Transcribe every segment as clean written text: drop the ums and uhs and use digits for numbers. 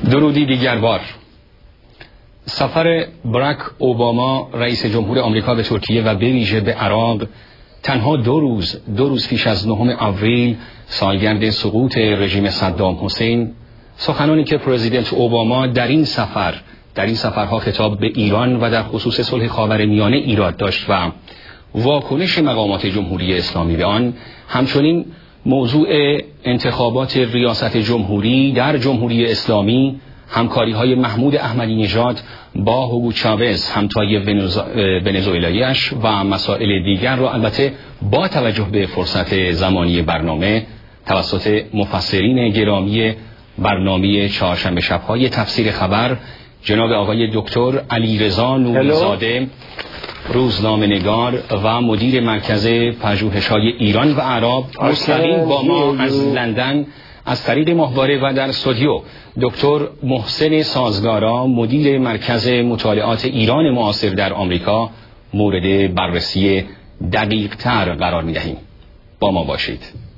درودی دیگر بار. سفر براک اوباما رئیس جمهور آمریکا به ترکیه و به ویژه به عراق تنها دو روز پیش از 9 آوریل سالگرد سقوط رژیم صدام حسین، سخنانی که پرزیدنت اوباما در این سفرها خطاب به ایران و در خصوص صلح خاورمیانه ایراد داشت و واکنش مقامات جمهوری اسلامی به آن، همچنین موضوع انتخابات ریاست جمهوری در جمهوری اسلامی، همکاری‌های محمود احمدی نژاد با هوگو چاوز همتای ونزوئلایی‌اش و مسائل دیگر را البته با توجه به فرصت زمانی برنامه توسط مفسرین گرامی برنامه چهارشنبه شب‌های تفسیر خبر جناب آقای دکتر علیرضا نوری‌زاده، روزنامه‌نگار و مدیر مرکز پژوهش‌های ایران و عرب، مستقیم با ما از لندن از طریق ماهواره و در استودیو دکتر محسن سازگارا، مدیر مرکز مطالعات ایران معاصر در آمریکا، مورد بررسی دقیق‌تر قرار می‌دهیم. با ما باشید.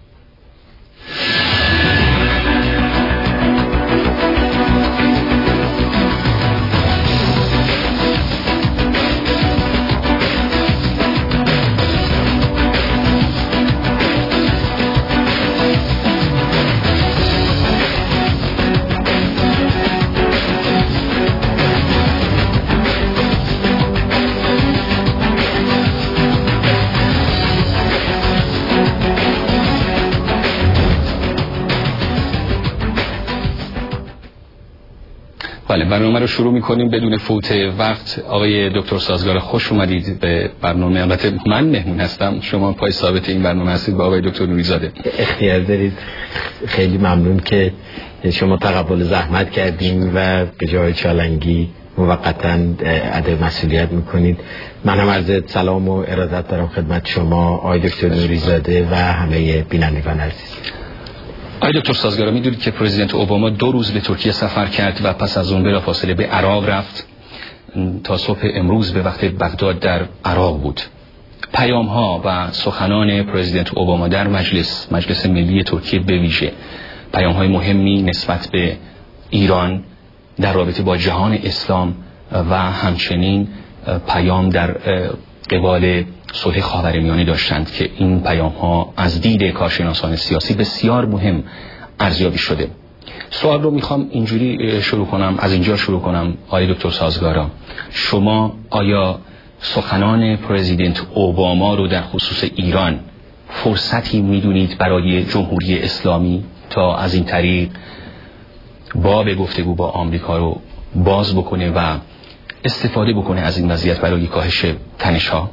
بله، برنامه رو شروع می‌کنیم بدون فوت وقت. آقای دکتر سازگار، خوش اومدید به برنامه. البته من مهمون هستم، شما پای ثابت این برنامه هستید با آقای دکتر نوری‌زاده. اختیار دارید. خیلی ممنون که شما تقبل زحمت کردین و به جای چالنگی موقتاً ادای مسئولیت می‌کنید. من هم عرض سلام و ارادت دارم خدمت شما آقای دکتر نوری‌زاده و همه بینندگان عزیز. آقای دکتر سازگارا، میدونید که پرزیدنت اوباما 2 روز به ترکیه سفر کرد و پس از اون بلافاصله به عراق رفت. تا صبح امروز به وقت بغداد در عراق بود. پیام‌ها و سخنان پرزیدنت اوباما در مجلس ملی ترکیه به ویژه پیام‌های مهمی نسبت به ایران در رابطه با جهان اسلام و همچنین پیام در قبال صلح خاورمیانه داشتند که این پیام‌ها از دید کارشناسان سیاسی بسیار مهم ارزیابی شده. سوال رو میخوام اینجوری شروع کنم، از اینجا شروع کنم. آقای دکتر سازگارا، شما آیا سخنان پرزیدنت اوباما رو در خصوص ایران فرصتی میدونید برای جمهوری اسلامی تا از این طریق باب گفتگو با آمریکا رو باز بکنه و استفاده بکنه از این وضعیت برای کاهش تنش‌ها؟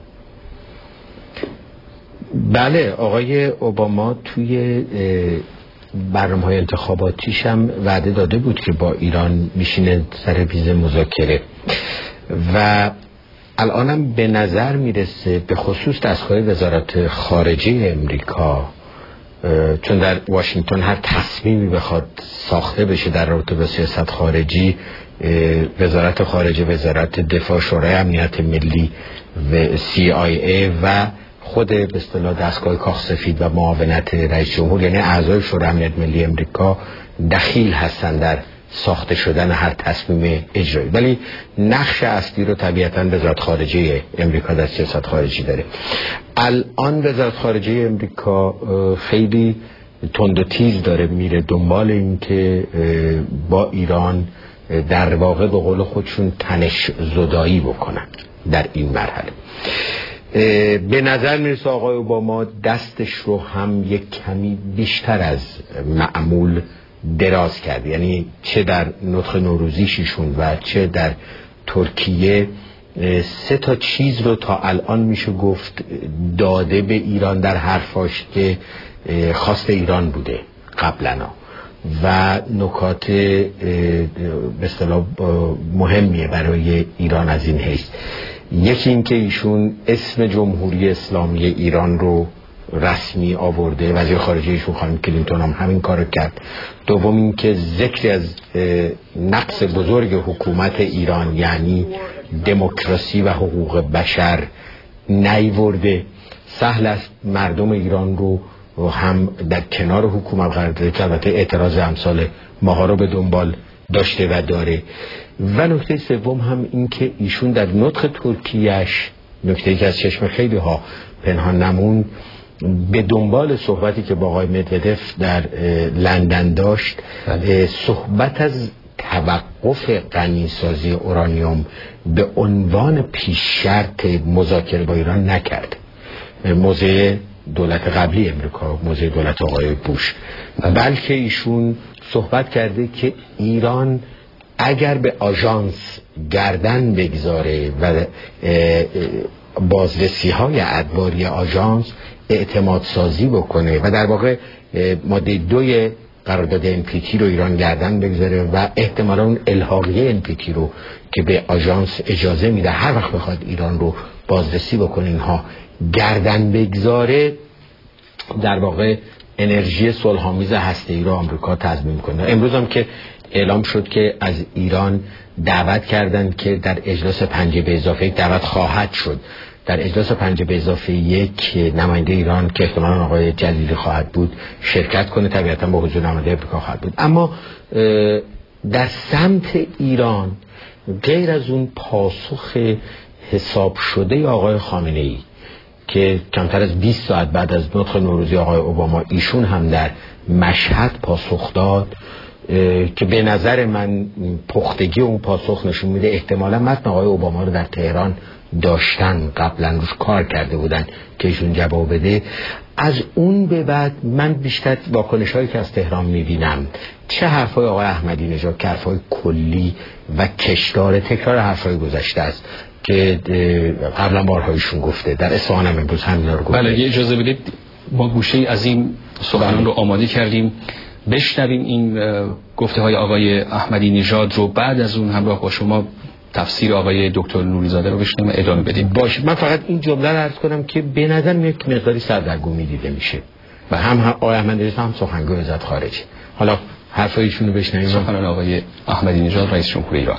بله، آقای اوباما توی برنامه‌های انتخاباتیش هم وعده داده بود که با ایران میشینه سر میز مذاکره و الانم به نظر میرسه به خصوص دستگاه وزارت خارجه امریکا، چون در واشنگتن هر تصمیمی بخواد ساخته بشه در رابطه با سیاست خارجی، وزارت خارجه، وزارت دفاع، شورای امنیت ملی و CIA و خود به اصطلاح دستگاه کاخ سفید و معاونت رئیس جمهور، یعنی اعضای شورای امنیت ملی امریکا دخیل هستند در ساخته شدن هر تصمیم اجرایی، ولی نقش اصلی رو طبیعتاً وزارت خارجه امریکا در سیاست خارجی داره. الان وزارت خارجه امریکا خیلی تند و تیز داره میره دنبال این که با ایران در واقع به قول خودشون تنش زدایی بکنن در این مرحله. به نظر میرسه آقای اوباما دستش رو هم یک کمی بیشتر از معمول دراز کرد، یعنی چه در نطق نوروزیشون و چه در ترکیه 3 چیز رو تا الان میشه گفت داده به ایران در حرفاش که خواست ایران بوده قبلنا و نکات به اصطلاح مهمیه برای ایران از این حیث. یکی این که ایشون اسم جمهوری اسلامی ایران رو رسمی آورده، وزیر خارجه ایشون خانم کلینتون هم همین کارو کرد. دوم این که ذکری از نقص بزرگ حکومت ایران یعنی دموکراسی و حقوق بشر نیورده. سهل است مردم ایران رو هم در کنار حکومت قرار داده که البته اعتراض امثال ماها رو به دنبال داشته و داره. و نکته سوم هم این که ایشون در نطق ترکیش، نکته‌ای که از چشم خیلی ها پنهان نموند، به دنبال صحبتی که با آقای مدودف در لندن داشت، صحبت از توقف غنیسازی اورانیوم به عنوان پیش شرط مذاکره با ایران نکرد. موضع دولت قبلی امریکا، موضع دولت آقای بوش، بلکه ایشون صحبت کرده که ایران اگر به آژانس گردن بگذاره و بازرسی های ادواری آژانس اعتماد سازی بکنه و در واقع ماده 2 قرارداد NPT رو ایران گردن بگذاره و احتمالا اون الحاقیه NPT رو که به آژانس اجازه میده هر وقت بخواد ایران رو بازرسی بکنه اینها گردن بگذاره، در واقع انرژی صلح‌آمیز هسته‌ای رو آمریکا تضمین کنه. امروز هم که اعلام شد که از ایران دعوت کردن که در اجلاس 5+1 دعوت خواهد شد، در اجلاس 5+1 نماینده ایران که احتمالاً آقای جلیلی خواهد بود شرکت کنه، طبیعتاً با حضور نماینده امریکا خواهد بود. اما در سمت ایران غیر از اون پاسخ حساب شده آقای خامنه‌ای که کمتر از 20 ساعت بعد از نطق نوروزی آقای اوباما ایشون هم در مشهد پاسخ داد که به نظر من پختگی اون پاسخ نشون میده احتمالا متن آقای اوباما رو در تهران داشتن، قبلا روش کار کرده بودن که ایشون جواب بده. از اون به بعد من بیشتر واکنش هایی که از تهران میبینم، چه حرفای آقای احمدی نژاد که حرفای کلی و کشدار تکرار حرفای گذشته است که قبلا بارهایشون گفته، در اصفهان هم امروز همینا رو گفته. بله، یه اجازه بدید ما گوشه از این سخنان رو آماده کردیم، بشنویم این گفته های آقای احمدی نژاد رو، بعد از اون همراه با شما تفسیر آقای دکتر نوری‌زاده رو بشنویم و ادامه بدیم. باشه، من فقط این جمله رو عرض کنم که به نظر میاد که مقداری سردرگمی دیده میشه و هم آقای احمدی نژاد هم سخنگوی وزارت خارجه. حالا حرفایشون رو بشنویم. سخنان آقای احمدی نژاد رئیس جمهور ایران.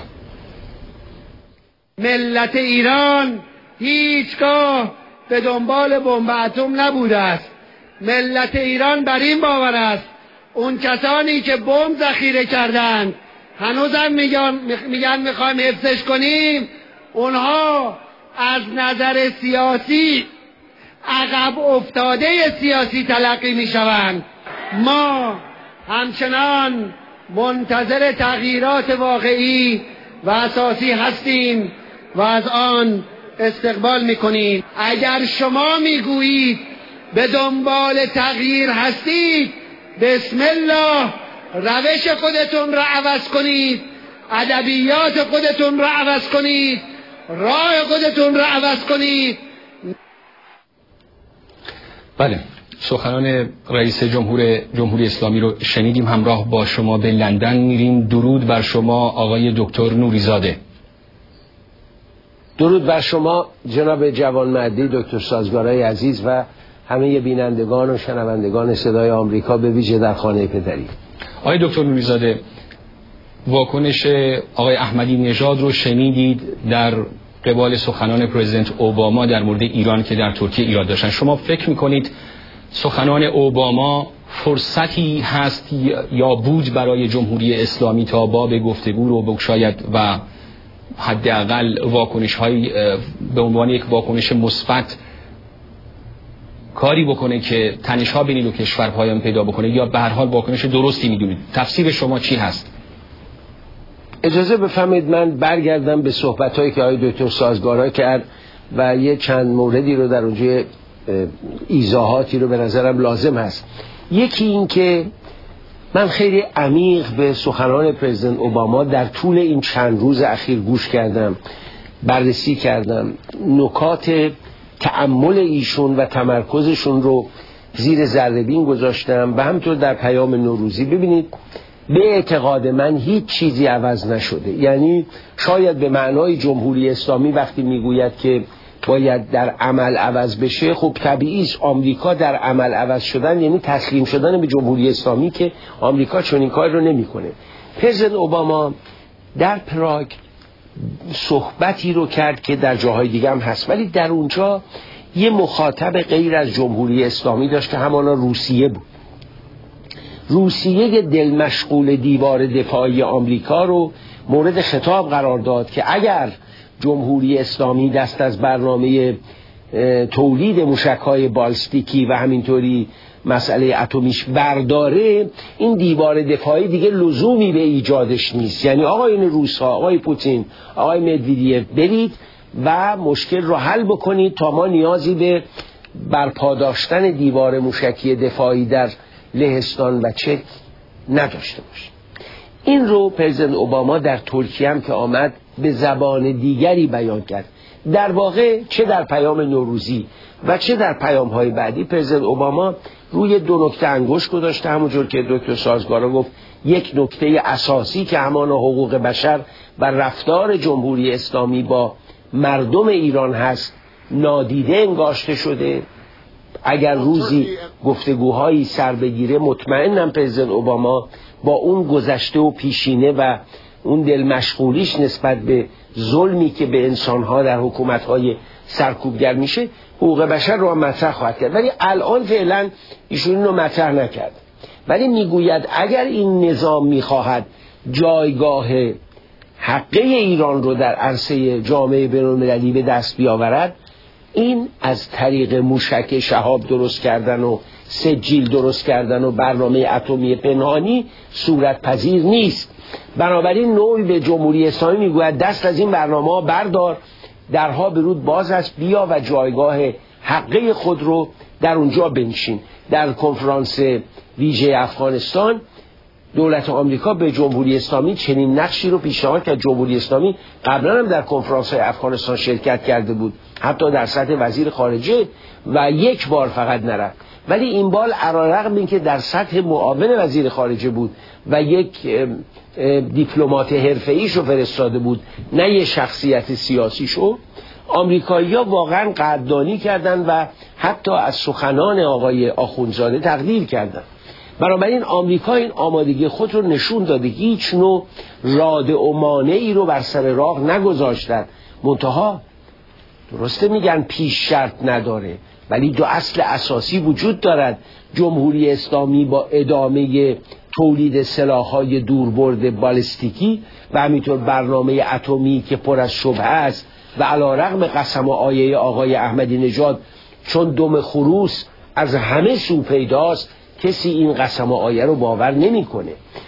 ملت ایران هیچگاه به دنبال بمب اتم نبوده است. ملت ایران بر این باور است اون کسانی که بمب ذخیره کردند هنوزم میگن میخوایم حفظش کنیم، اونها از نظر سیاسی عقب افتاده سیاسی تلقی میشوند. ما همچنان منتظر تغییرات واقعی و اساسی هستیم و از آن استقبال میکنیم. اگر شما میگویید به دنبال تغییر هستید، بسم الله، روش خودتون را عوض کنید، ادبیات خودتون را عوض کنید، راه خودتون را عوض کنید. بله، سخنان رئیس جمهوری اسلامی رو شنیدیم. همراه با شما به لندن میریم. درود بر شما آقای دکتر نوری‌زاده. درود بر شما جناب جوانمردی دکتر سازگارای عزیز و همه بینندگان و شنوندگان صدای آمریکا، به ویژه در خانه پدری. آقای دکتر نوری‌زاده، واکنش آقای احمدی نژاد رو شنیدید در قبال سخنان پرزیدنت اوباما در مورد ایران که در ترکیه ایراد داشتن. شما فکر میکنید سخنان اوباما فرصتی هست یا بود برای جمهوری اسلامی تا باب گفتگو رو بگشاید و حداقل واکنش های به عنوان یک واکنش مثبت کاری بکنه که تنش‌ها بین دو کشور پایان پیدا بکنه، یا به هر حال واکنش درستی میدونید؟ تفسیر شما چی هست؟ اجازه بفرمایید من برگردم به صحبت‌هایی که آقای دکتر سازگارا کرد و یه چند موردی رو در اونجا ایضاحاتی رو به نظرم لازم هست. یکی این که من خیلی عمیق به سخنان پرزیدنت اوباما در طول این چند روز اخیر گوش کردم، بررسی کردم، نکات تأمل ایشون و تمرکزشون رو زیر ذره‌بین گذاشتم و همینطور در پیام نوروزی. ببینید، به اعتقاد من هیچ چیزی عوض نشده. یعنی شاید به معنای جمهوری اسلامی وقتی میگوید که باید در عمل عوض بشه، خب طبیعی است آمریکا در عمل عوض شدن یعنی تسلیم شدن به جمهوری اسلامی که آمریکا چنین کاری رو نمیکنه. پرزیدنت اوباما در پراگ صحبتی رو کرد که در جاهای دیگه هم هست، ولی در اونجا یه مخاطب غیر از جمهوری اسلامی داشت که همانا روسیه بود روسیه دلمشغول دیوار دفاعی آمریکا رو مورد خطاب قرار داد که اگر جمهوری اسلامی دست از برنامه تولید موشک‌های بالستیکی و همینطوری مسئله اتمیش برداره، این دیوار دفاعی دیگه لزومی به ایجادش نیست. یعنی آقایون روس‌ها، آقای پوتین، آقای مدودیف، برید و مشکل رو حل بکنید تا ما نیازی به برپا داشتن دیوار موشکی دفاعی در لهستان و چک نداشته باشیم. این رو پرزیدنت اوباما در ترکیه هم که آمد به زبان دیگری بیان کرد. در واقع چه در پیام نوروزی و چه در پیام‌های بعدی پرزیدنت اوباما روی دو نکته انگشت گذاشته، همونجور که دکتر سازگارا گفت یک نکته اساسی که همان حقوق بشر و رفتار جمهوری اسلامی با مردم ایران هست نادیده انگاشته شده. اگر روزی گفتگوهایی سر بگیره مطمئنم پرزیدنت اوباما با اون گذشته و پیشینه و اون دل مشغولیش نسبت به ظلمی که به انسانها در حکومت‌های سرکوبگر میشه حقوق بشر رو مطرح خواهد کرد، ولی الان فعلا ایشون اینو مطرح نکرد. ولی میگوید اگر این نظام میخواهد جایگاه حقه ایران رو در عرصه جامعه بین‌المللی به دست بیاورد، این از طریق موشک شهاب درست کردن و سجیل درست کردن و برنامه اتمی پنهانی صورت پذیر نیست. بنابراین نوعی به جمهوری اسلامی میگوید دست از این برنامه بردار، درها برود باز است، بیا و جایگاه حقه خود رو در اونجا بنشین. در کنفرانس ویژه افغانستان دولت آمریکا به جمهوری اسلامی چنین نقشی رو پیشنهاد کرد. جمهوری اسلامی قبلا هم در کنفرانس افغانستان شرکت کرده بود، حتی در سطح وزیر خارجه، و یک بار فقط نرفت. ولی این بار علیرغم اینکه در سطح معاون وزیر خارجه بود و یک دیپلمات حرفه‌ایشو فرستاده بود، نه یک شخصیت سیاسیشو، آمریکایی‌ها واقعا قدردانی کردند و حتی از سخنان آقای آخوندزاده تقدیر کردند. بنابراین آمریکا این آمادگی خود رو نشون داده، هیچ نوع رادع و مانعی رو بر سر راه نگذاشتند. منتها درسته میگن پیش شرط نداره، ولی دو اصل اساسی وجود دارد. جمهوری اسلامی با ادامه تولید سلاح‌های دوربرد بالستیکی و همینطور برنامه اتمی که پر از شبهه است و علیرغم قسم و آیه آقای احمدی نژاد چون دم خروس از همه سو پیداست، کسی این قسم و آیه رو باور نمی‌کنه.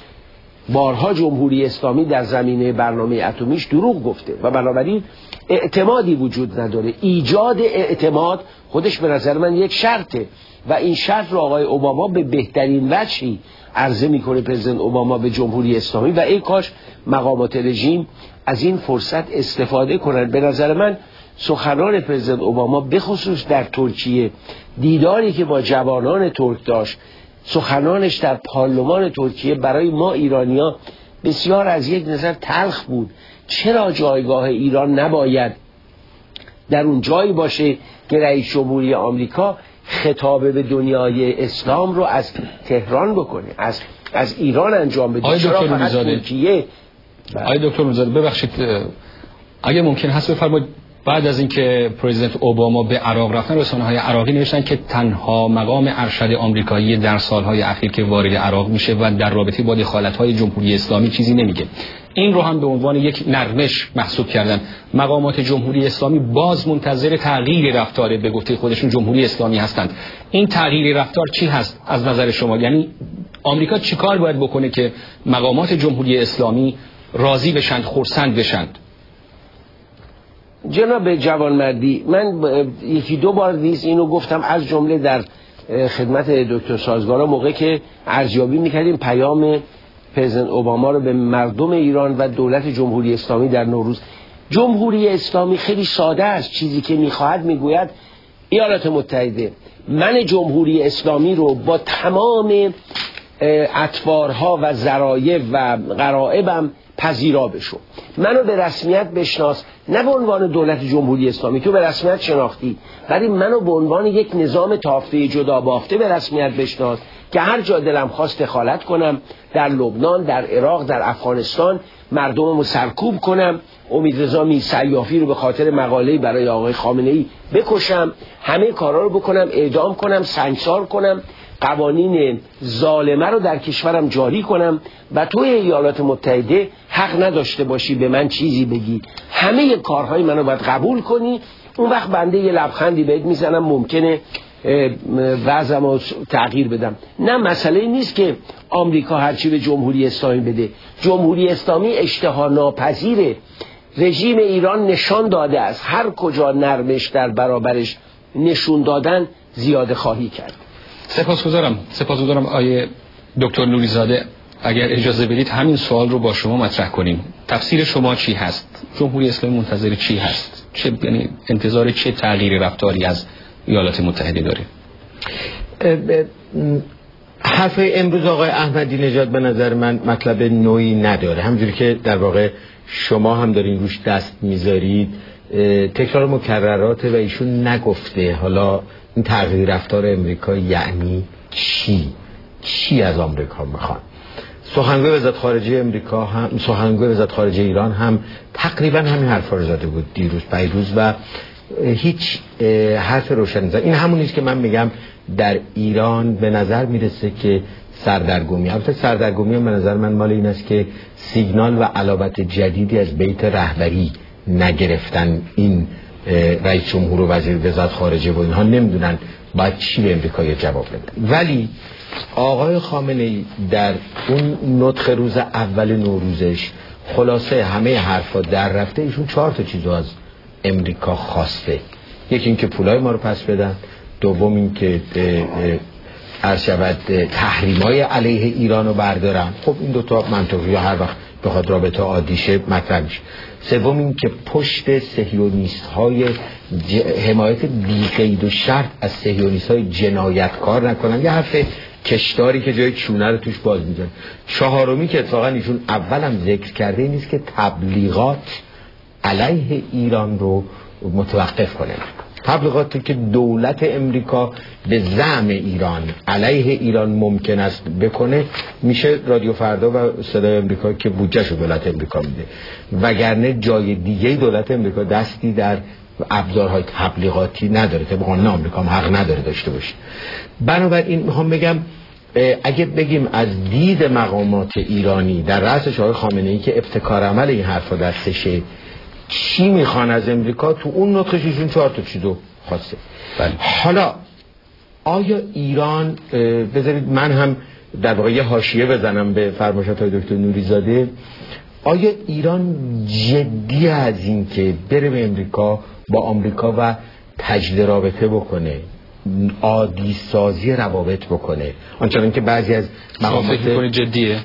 بارها جمهوری اسلامی در زمینه برنامه اتمیش دروغ گفته و بنابراین اعتمادی وجود نداره. ایجاد اعتماد خودش به نظر من یک شرطه و این شرط رو آقای اوباما به بهترین وجهی عرضه میکنه پرزیدنت اوباما به جمهوری اسلامی و ای کاش مقامات رژیم از این فرصت استفاده کنند. به نظر من سخنان پرزیدنت اوباما به خصوص در ترکیه، دیداری که با جوانان ترک داشت، سخنانش در پارلمان ترکیه برای ما ایرانی‌ها بسیار از یک نظر تلخ بود. چرا جایگاه ایران نباید در اون جایی باشه که رئیس جمهوری آمریکا خطاب به دنیای اسلام رو از تهران بکنه، از ایران انجام بده؟ چرا فقط ترکیه؟ آقای دکتر میرزاده ببخشید اگه ممکن هست بفرمایید، بعد از اینکه پرزیدنت اوباما به عراق رفتن، رسانه‌های عراقی نوشتن که تنها مقام ارشد آمریکایی در سالهای اخیر که وارد عراق میشه و در رابطه با دخالت‌های جمهوری اسلامی چیزی نمیگه. این رو هم به عنوان یک نرمش محسوب کردن. مقامات جمهوری اسلامی باز منتظر تغییر رفتار به گفته خودشون جمهوری اسلامی هستند. این تغییر رفتار چی هست از نظر شما؟ یعنی آمریکا چیکار باید بکنه که مقامات جمهوری اسلامی راضی بشند، خرسند بشند؟ جناب جوانمردی، من یکی دو بار نیز اینو گفتم، از جمله در خدمت دکتر سازگارا موقع که ارزیابی میکردیم پیام پرزیدنت اوباما رو به مردم ایران و دولت جمهوری اسلامی در نوروز. جمهوری اسلامی خیلی ساده است، چیزی که میخواهد میگوید ایالات متحده من جمهوری اسلامی رو با تمام اطوارها و ذرایع و غرائبم پذیرا بشو، منو به رسمیت بشناس، نه به عنوان دولت جمهوری اسلامی تو به رسمیت شناختی، ولی منو به عنوان یک نظام تافته جدا بافته به رسمیت بشناس که هر جا دلم خواست دخالت کنم، در لبنان، در عراق، در افغانستان مردممو سرکوب کنم، امیدرضا میرسیافی رو به خاطر مقاله‌ای برای آقای خامنه‌ای بکشم، همه کارا رو بکنم، اعدام کنم، سنگسار کنم قوانین ظالمه رو در کشورم جاری کنم و توی ایالات متحده حق نداشته باشی به من چیزی بگی، همه کارهای منو باید قبول کنی. اون وقت بنده یه لبخندی بهت میزنم، ممکنه وضعم رو تغییر بدم. نه، مسئله نیست که آمریکا هرچی به جمهوری اسلامی بده. جمهوری اسلامی اشتها ناپذیره. رژیم ایران نشان داده است هر کجا نرمش در برابرش نشون دادن زیاده خواهی کرد. سپاسگزارم آیه دکتر نوریزاده. اگر اجازه بدید همین سوال رو با شما مطرح کنیم. تفسیر شما چی هست؟ جمهوری اسلامی منتظر چی هست؟ یعنی انتظار چه تغییر رفتاری از ایالات متحده داره؟ حرف امروز آقای احمدی نژاد به نظر من مطلب نوعی نداره. همونجوری که در واقع شما هم دارین روش دست میذارید، تکرار مکرراته و ایشون نگفته حالا این تغییر رفتار امریکا یعنی چی از آمریکا میخوان. سخنگوی وزارت خارجه امریکا هم، سخنگوی وزارت خارجه ایران هم تقریبا همین حرفا رو زده بود پیروز و هیچ حرف روشن نزد. این همون نیست که من میگم در ایران به نظر میرسه که سردرگمی، البته سردرگمی هم به نظر من مال این است که سیگنال و علامت جدیدی از بیت رهبری نگرفتن. این رئیس جمهور و وزیر وزارت خارجه و اینها نمیدونن باید چی به امریکا جواب بدن. ولی آقای خامنه‌ای در اون نطق روز اول نوروزش خلاصه همه حرفا در رفته. ایشون 4 تا چیزو از امریکا خواسته. یکی این که پولای ما رو پس بدن، دوم این که تحریمای علیه ایران رو بردارن. خب این دوتا منطقی هر وقت بخواد رابطه عادیشه مطرح میشه. سوم این که پشت صهیونیست های حمایت بی‌قید و شرط از صهیونیست های جنایتکار نکنن. یه حرف کشداری که جای چونه رو توش باز می‌ذاره. چهارمی که اتفاقا ایشون اولم ذکر کرده این نیست که تبلیغات علیه ایران رو متوقف کنه. تبلیغاتی که دولت امریکا به زعم ایران علیه ایران ممکن است بکنه میشه رادیو فردا و صدای امریکا که بودجه‌شو دولت امریکا میده، وگرنه جای دیگه دولت امریکا دستی در ابزارهای تبلیغاتی نداره. طبعا آمریکا هم حق نداره داشته باشه. بنابراین میخوام بگم اگه بگیم از دید مقامات ایرانی در رأسش آقای خامنه‌ای که ابتکار عمل این حرفا دستشه، چی میخوان از امریکا؟ تو اون نطقش ایشون 4 تا چیزو خواسته. حالا آیا ایران، بذارید من هم در واقع یه حاشیه بزنم به فرمایشات های دکتر نوریزاده، آیا ایران جدی از این که بره به امریکا با آمریکا و تجدید رابطه بکنه، عادی سازی روابط بکنه، آنچنان که بعضی از مقامات جدیه؟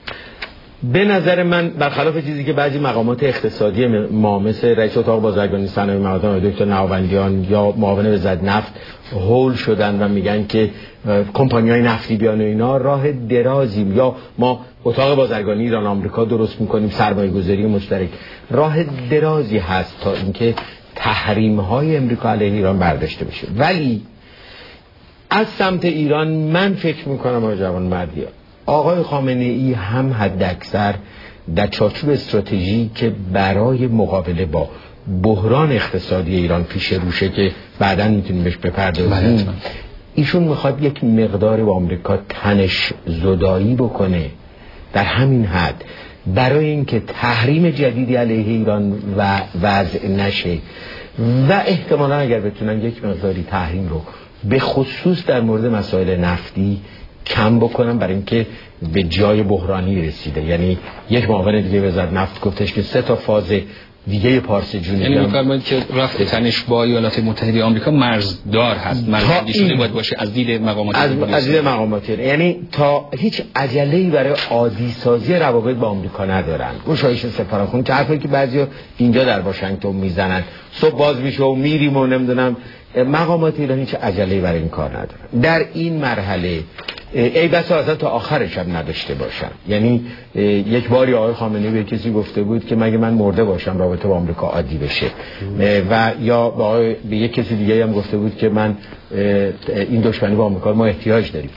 به نظر من برخلاف چیزی که بعضی مقامات اقتصادی ما مثل رئیس اتاق بازرگانی صنایع معدن دکتر نهاوندیان یا معاون وزارت نفت هول شدن و میگن که کمپانی‌های نفتی بیان و اینا، راه درازیم یا ما اتاق بازرگانی ایران آمریکا درست میکنیم، سرمایه‌گذاری مشترک، راه درازی هست تا اینکه تحریم‌های امریکا علیه ایران برداشته بشه. ولی از سمت ایران من فکر میکنم آقای جوانمردی، آقای خامنه‌ای هم حد اکثر در چارچوب استراتژی که برای مقابله با بحران اقتصادی ایران پیش روشه که بعداً میتونیم بهش بپردازیم، ایشون میخواد یک مقدار با آمریکا تنش زدایی بکنه در همین حد، برای اینکه تحریم جدیدی علیه ایران وضع نشه و احتمالاً اگر بتونن یک مقداری تحریم رو به خصوص در مورد مسائل نفتی کم بکنم برای اینکه به جای بحرانی رسیده. یعنی یک معاون دیگه وزارت نفت گفتش که 3 تا فاز دیگه پارس جنوبی، یعنی می‌فرمایید که رفع تنش با ایالات متحده آمریکا مرزدار هست، مرزداری باید باشه از دید مقامات از دید مقامات، یعنی تا هیچ عجله‌ای برای عادی سازی روابط با آمریکا ندارن. گشایش سفارتخونه که حرفی که بعضیا اینجا در واشنگتن میزنن صبح باز میشه و میریم و نمیدونم، مقامات ایران هیچ عجله‌ای برای این کار ندارن. در این مرحله ای بسا اصلا تا آخرش هم نداشته باشن. یعنی یک باری آقای خامنه‌ای به کسی گفته بود که مگه من مرده باشم رابطه با آمریکا عادی بشه، و یا به یک کسی دیگه هم گفته بود که من این دشمنی با آمریکا ما احتیاج داریم.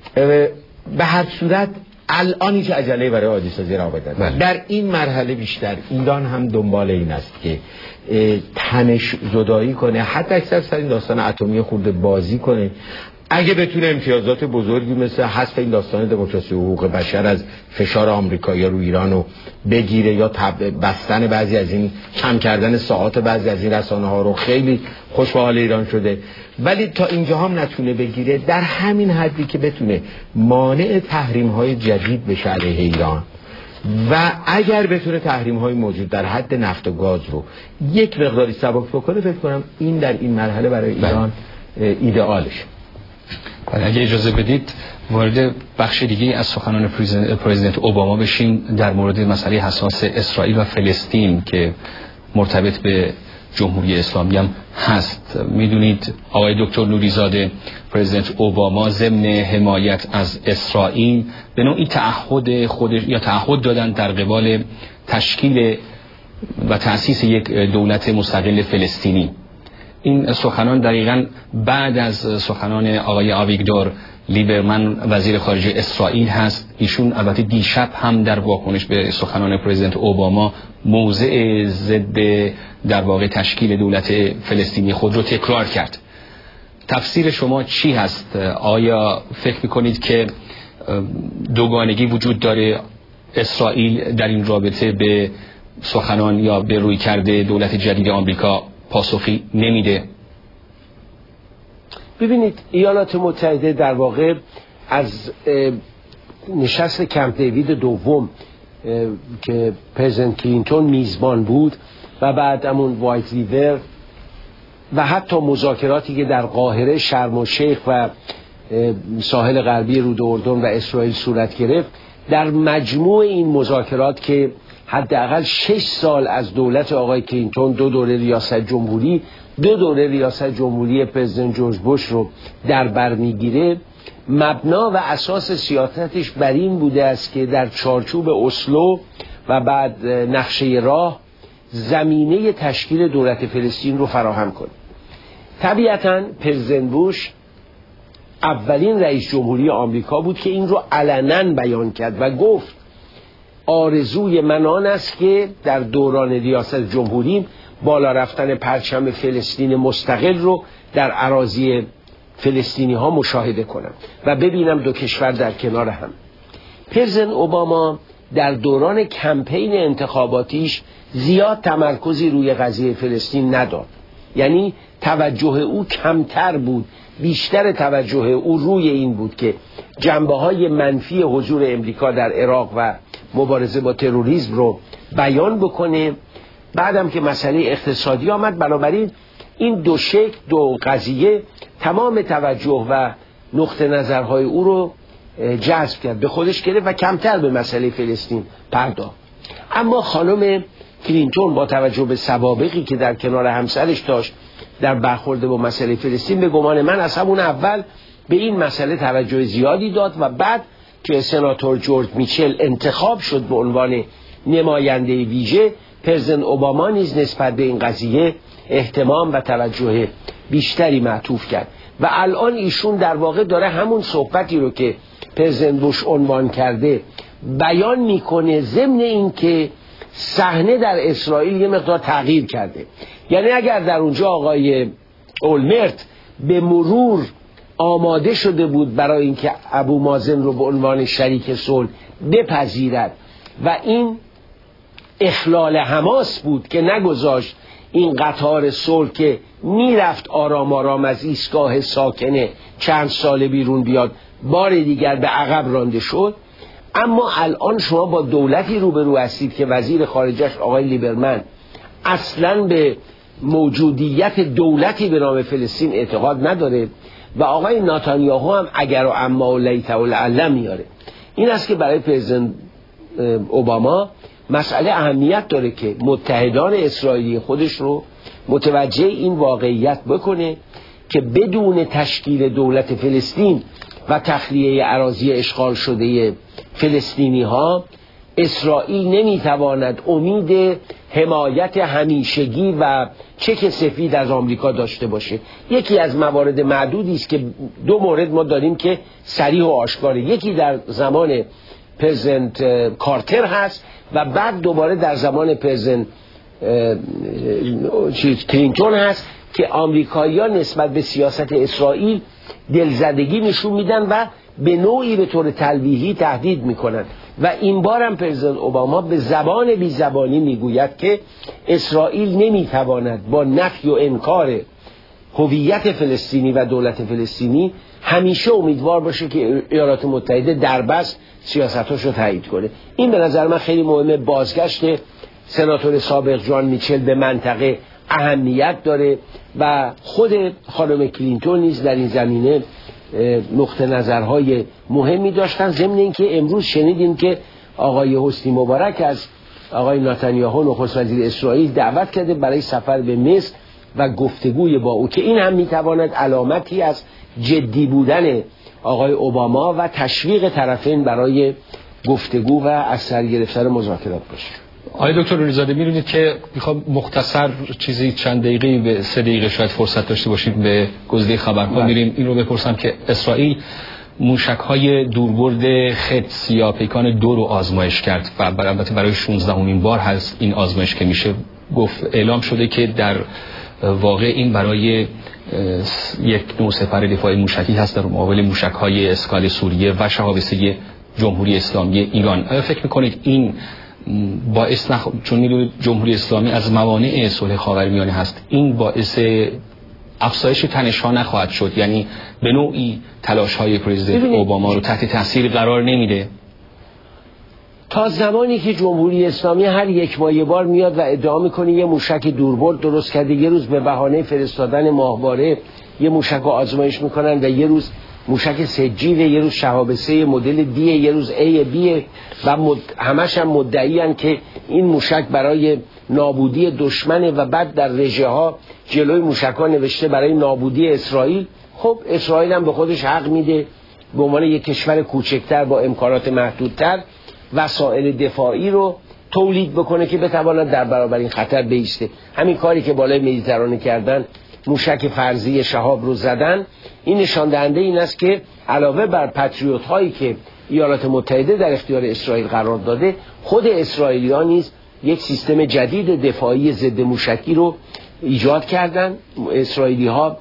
به هر صورت الان هیچ عجله‌ای برای عادی سازی روابط نداره. در این مرحله بیشتر ایران هم دنبال این است که تنش زدایی کنه، حتی اکثر سر این داستان اتمی خورده بازی کنه. اگه بتونه امتیازات بزرگی مثل حذف این داستان دموکراسی و حقوق بشر از فشار آمریکایی رو ایران رو بگیره، یا بستن بعضی از این، کم کردن ساعات بعضی از این رسانه ها رو، خیلی خوش به حال ایران شده. ولی تا اینجا هم نتونه بگیره، در همین حدی که بتونه مانع تحریم های جدید بشه علیه ایران، و اگر بتونه تحریم های موجود در حد نفت و گاز رو یک مقداری سبک بکنه، فکر کنم این در این مرحله برای ایران ایدئالش. اگه اجازه بدید وارد بخش دیگه از سخنان پرزیدنت اوباما بشیم در مورد مسئله حساس اسرائیل و فلسطین که مرتبط به جمهوری اسلامی هم هست. میدونید آقای دکتر نوریزاده، پرزیدنت اوباما ضمن حمایت از اسرائیل به نوعی تعهد دادن در قبال تشکیل و تأسیس یک دولت مستقل فلسطینی. این سخنان دقیقاً بعد از سخنان آقای آویگدور لیبرمن وزیر خارجه اسرائیل هست. ایشون البته دیشب هم در واکنش به سخنان پرزیدنت اوباما موضع ضد در واقع تشکیل دولت فلسطینی خود رو تکرار کرد. تفسیر شما چی هست؟ آیا فکر میکنید که دوگانگی وجود داره؟ اسرائیل در این رابطه به سخنان یا به رویکرد دولت جدید آمریکا پاسخی نمیده؟ ببینید، ایالات متحده در واقع از نشست کمپ دیوید دوم که پرزیدنت کلینتون میزبان بود و بعد همون وایت ریور و حتی مذاکراتی که در قاهره، شرم الشیخ و ساحل غربی رود اردن و اسرائیل صورت گرفت، در مجموع این مذاکرات که حداقل 6 سال از دولت آقای کلینتون 2 دوره ریاست جمهوری پرزیدنت جورج بوش رو در بر میگیره، مبنا و اساس سیاستش بر این بوده است که در چارچوب اسلو و بعد نقشه راه زمینه تشکیل دولت فلسطین رو فراهم کنه. طبیعتاً پرزیدنت بوش اولین رئیس جمهوری آمریکا بود که این رو علناً بیان کرد و گفت آرزوی من آن است که در دوران ریاست جمهوریم بالا رفتن پرچم فلسطین مستقل رو در اراضی فلسطینی ها مشاهده کنم و ببینم 2 کشور در کنار هم. پرزیدنت اوباما در دوران کمپین انتخاباتیش زیاد تمرکزی روی قضیه فلسطین نداد، یعنی توجه او کمتر بود، بیشتر توجه او روی این بود که جنبه‌های منفی حضور امریکا در عراق و مبارزه با تروریسم رو بیان بکنه. بعدم که مسئله اقتصادی آمد، بنابراین این دو قضیه تمام توجه و نقطه نظرهای او رو جذب کرد، به خودش گرفت و کمتر به مسئله فلسطین پرداخت. اما خانم کلینتون با توجه به سوابقی که در کنار همسرش داشت در برخورد با مسئله فلسطین، به گمان من از همون اول به این مسئله توجه زیادی داد و بعد که سناتور جورج میچل انتخاب شد به عنوان نماینده ویژه، پرزیدنت اوباما نیز نسبت به این قضیه اهتمام و توجه بیشتری معطوف کرد و الان ایشون در واقع داره همون صحبتی رو که پرزیدنت بوش عنوان کرده بیان میکنه، ضمن این که صحنه در اسرائیل یه مقدار تغییر کرده. یعنی اگر در اونجا آقای اولمرت به مرور آماده شده بود برای اینکه ابو مازن رو به عنوان شریک صلح بپذیرد و این اخلال حماس بود که نگذاشت این قطار صلح که میرفت آرام آرام از ایستگاه ساکنه چند سال بیرون بیاد، بار دیگر به عقب رانده شد. اما الان شما با دولتی روبرو هستید که وزیر خارجش آقای لیبرمن اصلاً به موجودیت دولتی به نام فلسطین اعتقاد نداره و آقای نتانیاهو هم اگر و اما و لیت و لعل میاره. این است که برای پرزیدنت اوباما مسئله اهمیت داره که متحدان اسرائیلی خودش رو متوجه این واقعیت بکنه که بدون تشکیل دولت فلسطین و تخلیه اراضی اشغال شده فلسطینی ها، اسرائیل نمیتواند امید حمایت همیشگی و چک سفید از آمریکا داشته باشه. یکی از موارد معدودی است که 2 مورد ما داریم که صریح و آشکاره، یکی در زمان پرزیدنت کارتر هست و بعد دوباره در زمان پرزیدنت کلینتون هست که آمریکایی‌ها نسبت به سیاست اسرائیل دلزدگی نشون میدن و به نوعی به طور تلویحی تهدید میکنن و این بار هم پرزیدنت اوباما به زبان بی زبانی میگوید که اسرائیل نمیتواند با نفی و انکار هویت فلسطینی و دولت فلسطینی همیشه امیدوار باشه که ایالات متحده دربست سیاستاشو تایید کنه. این به نظر من خیلی مهمه. بازگشت سناتور سابق جان میچل به منطقه اهمیت داره و خود خانم کلینتون نیز در این زمینه نقطه نظرهای مهمی داشتن. ضمن اینکه امروز شنیدیم که آقای حسنی مبارک از آقای نتانیاهو نخست وزیر اسرائیل دعوت کرده برای سفر به مصر و گفتگوی با او، که این هم میتواند علامتی از جدی بودن آقای اوباما و تشویق طرفین برای گفتگو و از سر گرفتن مذاکرات باشه. آقای دکتر نوری‌زاده، می‌دونید که میخوام مختصر چیزی چند دقیقه به 3 دقیقه شاید فرصت داشته باشید به گزیده خبرها میریم. این رو بپرسم که اسرائیل موشک‌های دوربرد خدس یا پیکان 2 رو آزمایش کرد و البته برای 16مین بار هست این آزمایش که میشه گفت. اعلام شده که در واقع این برای یک نوع سپر دفاعی موشکی هست در مقابل موشک‌های اسکال سوریه و شهابسه جمهوری اسلامی ایران. آیا فکر می‌کنید این باعث چون می‌دونید جمهوری اسلامی از موانع صلح خاورمیانه هست، این باعث افزایش تنش‌ها نخواهد شد؟ یعنی به نوعی تلاش‌های پرزیدنت اوباما رو تحت تاثیر قرار نمیده؟ تا زمانی که جمهوری اسلامی هر یک ماه بار میاد و ادعا میکنه یه موشک دوربرد درست کرده، یه روز به بهانه فرستادن ماهواره یه موشک رو آزمایش میکنن و یه روز موشک سجیله، یه روز شهابسه مدل دی، یه روز ای بی و همش هم مدعیان که این موشک برای نابودی دشمنه و بعد در رژه ها جلوی موشک ها نوشته برای نابودی اسرائیل. خب اسرائیل هم به خودش حق میده به عنوان یک کشور کوچکتر با امکانات محدودتر وسایل دفاعی رو تولید بکنه که بتواند در برابر این خطر بایسته. همین کاری که بالای مدیترانه کردن، موشک فرضی شهاب رو زدن، این نشان دهنده این است که علاوه بر پاتریوت هایی که ایالات متحده در اختیار اسرائیل قرار داده، خود اسرائیلی‌ها نیز یک سیستم جدید دفاعی ضد موشکی رو ایجاد کردن. اسرائیلی‌ها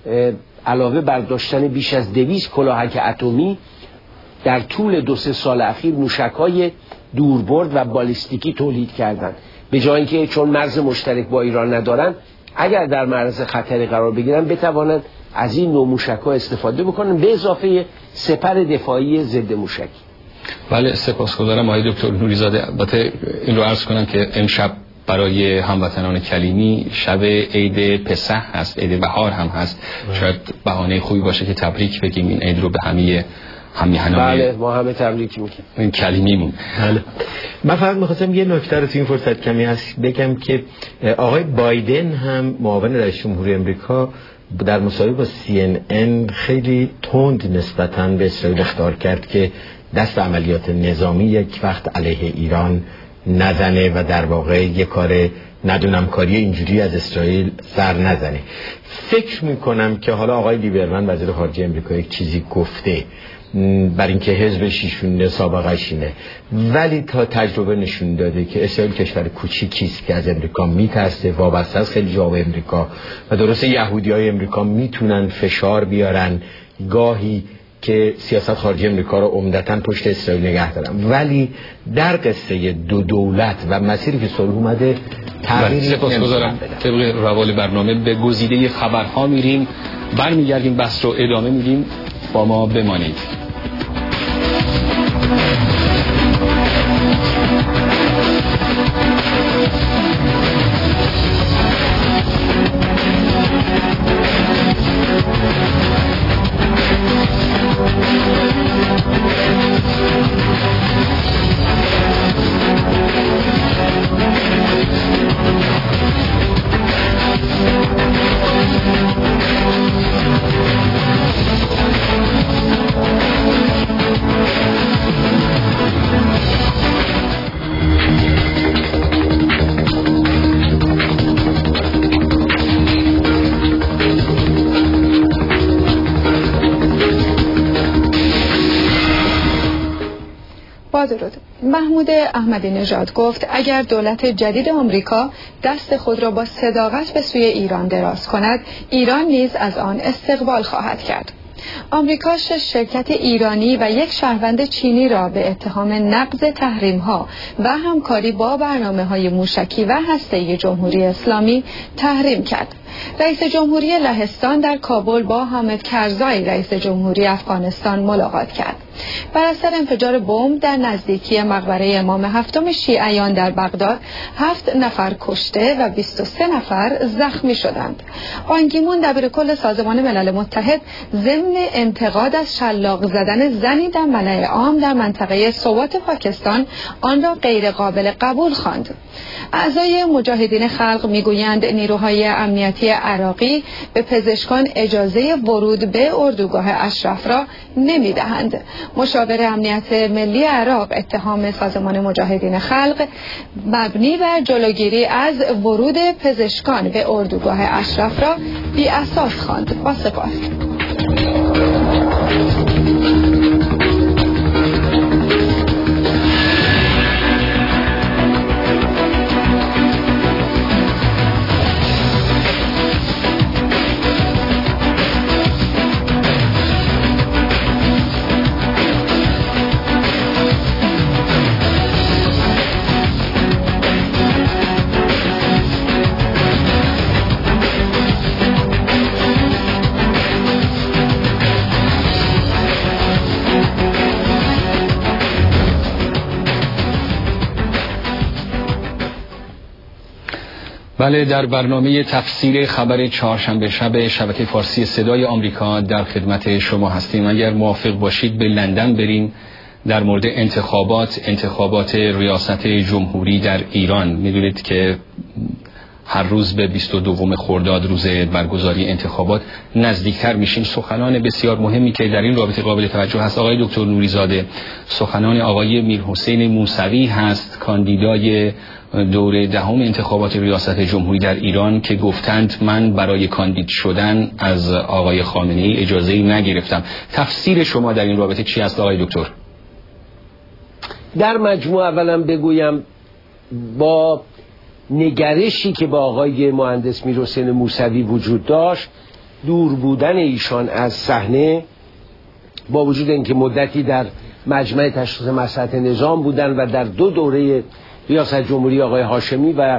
علاوه بر داشتن بیش از 200 کلاهک اتمی در طول 2-3 سال اخیر موشک‌های دوربرد و بالیستیکی تولید کردند، به جای اینکه چون مرز مشترک با ایران ندارن اگر در معرض خطری قرار بگیرن بتوانند از این نوع موشک‌ها استفاده بکنن، به اضافه سپر دفاعی ضد موشکی. بله، سپاسگزارم آقای دکتر نوری‌زاده. البته این رو عرض کنم که امشب برای هموطنان کلیمی شب عید پسح هست، عید بهار هم هست. شاید بهانه خوبی باشه که تبریک بگیم این عید رو به همه همیهنان. بله، ما همه تبریک میگیم این کلیمیمون. بله. من فقط می‌خواستم یه نکته رو تو این فرصت کمی هست بگم که آقای بایدن هم معاون رئیس جمهور آمریکا در مصاحبه با CNN خیلی تند نسبتاً به اسرائیل اخطار کرد که دست عملیات نظامی یک وقت علیه ایران نزنه و در واقع یک کار ندونمکاری اینجوری از اسرائیل سر نزنه. فکر میکنم که حالا آقای لیبرمن وزیر خارجه آمریکا یک چیزی گفته بر اینکه حزبش ایشونه سابقه‌اش اینه، ولی تا تجربه نشون داده که اسرائیل کشور کوچیکی است که از امریکا میترسه، وابسته است خیلی جا به امریکا و درسته یهودیای امریکا میتونن فشار بیارن گاهی که سیاست خارجی امریکا رو عمدتاً پشت اسرائیل نگه دارن، ولی در قصه 2 دولت و مسیری که صلح اومده تغییری سپاسگزارم. طبق روال برنامه به گزیده خبرها میریم، برمیگردیم بحث رو ادامه میدیم، با ما بمانید. محمود احمدی نژاد گفت اگر دولت جدید آمریکا دست خود را با صداقت به سوی ایران دراز کند، ایران نیز از آن استقبال خواهد کرد. آمریکا 6 شرکت ایرانی و 1 شهروند چینی را به اتهام نقض تحریم‌ها و همکاری با برنامه‌های موشکی و هسته‌ای جمهوری اسلامی تحریم کرد. رئیس جمهوری لهستان در کابل با حامد کرزای رئیس جمهوری افغانستان ملاقات کرد. بر اثر انفجار بمب در نزدیکی مقبره امام هفتم شیعیان در بغداد 7 نفر کشته و 23 نفر زخمی شدند. بان کی مون دبیرکل سازمان ملل متحد ضمن انتقاد از شلاق زدن زنی در ملأ عام در منطقه سوات پاکستان آن را غیر قابل قبول خواند. اعضای مجاهدین خلق میگویند نیروهای امنیتی عراقی به پزشکان اجازه ورود به اردوگاه اشرف را نمیدهند. مشاور امنیت ملی عراق اتهام سازمان مجاهدین خلق مبنی بر جلوگیری از ورود پزشکان به اردوگاه اشرف را بی اساس خواند. با سپاس. بله، در برنامه تفسیر خبر چهارشنبه شب شبکه فارسی صدای آمریکا در خدمت شما هستیم. اگر موافق باشید به لندن بریم در مورد انتخابات ریاست جمهوری در ایران. می‌دونید که هر روز به 22 خرداد روز برگزاری انتخابات نزدیکتر میشیم. سخنان بسیار مهمی که در این رابطه قابل توجه هست آقای دکتر نوری‌زاده، سخنان آقای میرحسین موسوی هست، کاندیدای دور دهم انتخابات ریاست جمهوری در ایران، که گفتند من برای کاندید شدن از آقای خامنه‌ای اجازه‌ای نگرفتم. تفسیر شما در این رابطه چی است آقای دکتر؟ در مجموع اولا بگویم با نگرشی که با آقای مهندس میرحسین موسوی وجود داشت، دور بودن ایشان از صحنه، با وجود اینکه مدتی در مجمع تشخیص مصلحت نظام بودن و در 2 دوره ریاست جمهوری آقای هاشمی و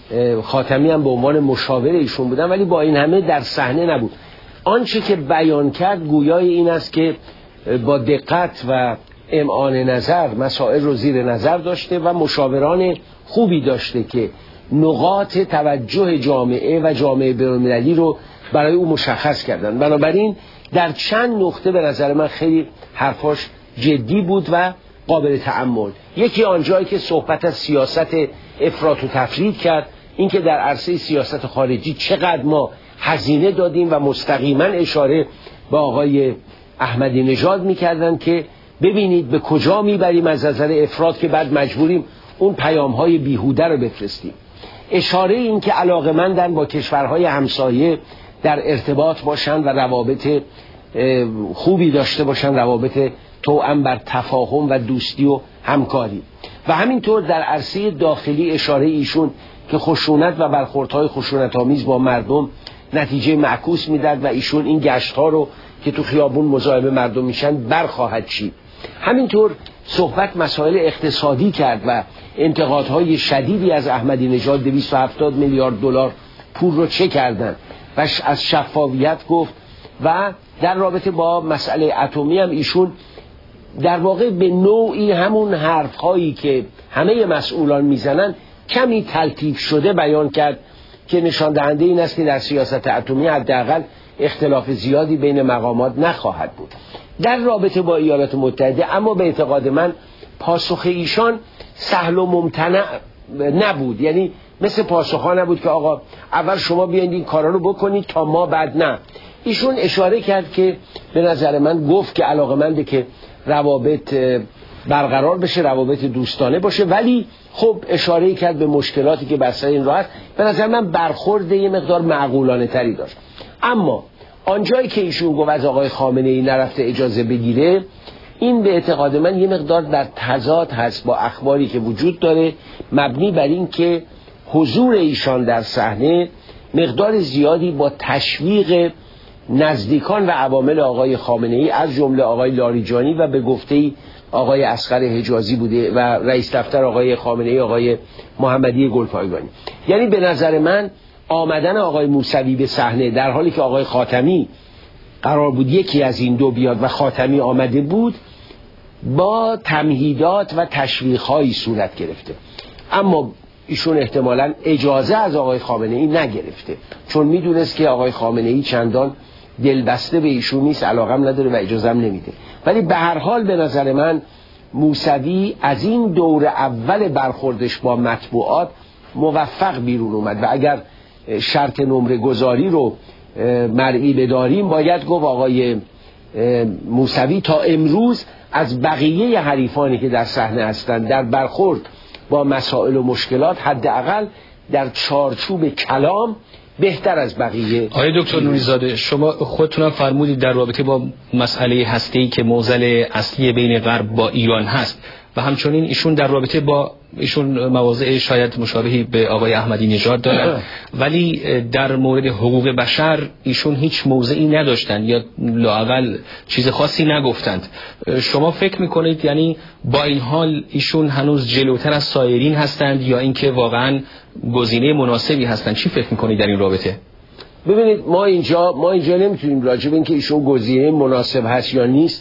خاتمی هم به عنوان مشاور ایشون بودن، ولی با این همه در صحنه نبود. آنچه که بیان کرد گویای این است که با دقت و امعان نظر مسائل رو زیر نظر داشته و مشاوران خوبی داشته که نقاط توجه جامعه و جامعه بین‌المللی رو برای او مشخص کردن. بنابراین در چند نقطه به نظر من خیلی حرفاش جدی بود و قابل تأمل. یکی آنجایی که صحبت از سیاست افراط و تفرید کرد، اینکه در عرصه سیاست خارجی چقدر ما هزینه دادیم و مستقیما اشاره با آقای احمدی نژاد میکردن که ببینید به کجا میبریم از نظر افراط که بعد مجبوریم اون پیام‌های بیهوده رو بفرستیم. اشاره این که علاقه‌مندن با کشورهای همسایه در ارتباط باشن و روابط خوبی داشته باشن، روابط توأم بر تفاهم و دوستی و همکاری. و همینطور در عرصه داخلی اشاره ایشون که خشونت و برخوردهای خشونت‌آمیز با مردم نتیجه معکوس میداد و ایشون این گشت‌ها رو که تو خیابون مزاحم مردم میشن برخواهد چید. همینطور صحبت مسائل اقتصادی کرد و انتقادهای شدیدی از احمدی نژاد. 270 میلیارد دلار پول رو چه کردن و از شفافیت گفت. و در رابطه با مسئله اتمی هم ایشون در واقع به نوعی همون حرفهایی که همه مسئولان میزنن کمی تلطیف شده بیان کرد که نشان دهنده این است که در سیاست اتمی حداقل اختلاف زیادی بین مقامات نخواهد بود. در رابطه با ایالات متحده اما به اعتقاد من پاسخ ایشان سهل و ممتنع نبود، یعنی مثل پاسخها نبود که آقا اول شما بیاید این کارا رو بکنید تا ما بعد. نه، ایشون اشاره کرد که به نظر من گفت که علاقه‌منده که روابط برقرار بشه، روابط دوستانه باشه، ولی خب اشاره کرد به مشکلاتی که بر سر این راه است. به نظر من برخورد یه مقدار معقولانه تری داشت. اما آنجایی که ایشون گفت از آقای خامنه‌ای نرفته اجازه بگیره، این به اعتقاد من یه مقدار در تضاد هست با اخباری که وجود داره، مبنی بر این که حضور ایشان در صحنه مقدار زیادی با تشویق نزدیکان و عوامل آقای خامنه‌ای از جمله آقای لاریجانی و به گفته آقای اصغر حجازی بوده و رئیس دفتر آقای خامنه‌ای آقای محمدی گلپایگانی. یعنی به نظر من آمدن آقای موسوی به صحنه در حالی که آقای خاتمی قرار بود یکی از این دو بیاد و خاتمی آمده بود، با تمهیدات و تشویق‌هایی صورت گرفته. اما ایشون احتمالاً اجازه از آقای خامنه‌ای نگرفته، چون میدونست که آقای خامنه‌ای چندان دلبسته به ایشون نیست، علاقم نداره و اجازه هم نمیده. ولی به هر حال به نظر من موسوی از این دور اول برخوردش با مطبوعات موفق بیرون اومد و اگر شرط نمره گذاری رو مرئی بداریم باید گفت آقای موسوی تا امروز از بقیه حریفانی که در صحنه هستند در برخورد با مسائل و مشکلات حداقل در چارچوب کلام بهتر از بقیه. آقای دکتر نوری‌زاده، شما خودتونم فرمودید در رابطه با مسئله هسته‌ای که معضل اصلی بین غرب با ایران هست و همچنین ایشون در رابطه با ایشون مواضع شاید مشابهی به آقای احمدی نژاد دارن، ولی در مورد حقوق بشر ایشون هیچ موضعی نداشتن یا لااقل چیز خاصی نگفتند. شما فکر میکنید یعنی با این حال ایشون هنوز جلوتر از سایرین هستند یا اینکه واقعا گزینه مناسبی هستند؟ چی فکر میکنید در این رابطه؟ ببینید ما اینجا نمیتونیم راجع به اینکه ایشون گزینه مناسب هست یا نیست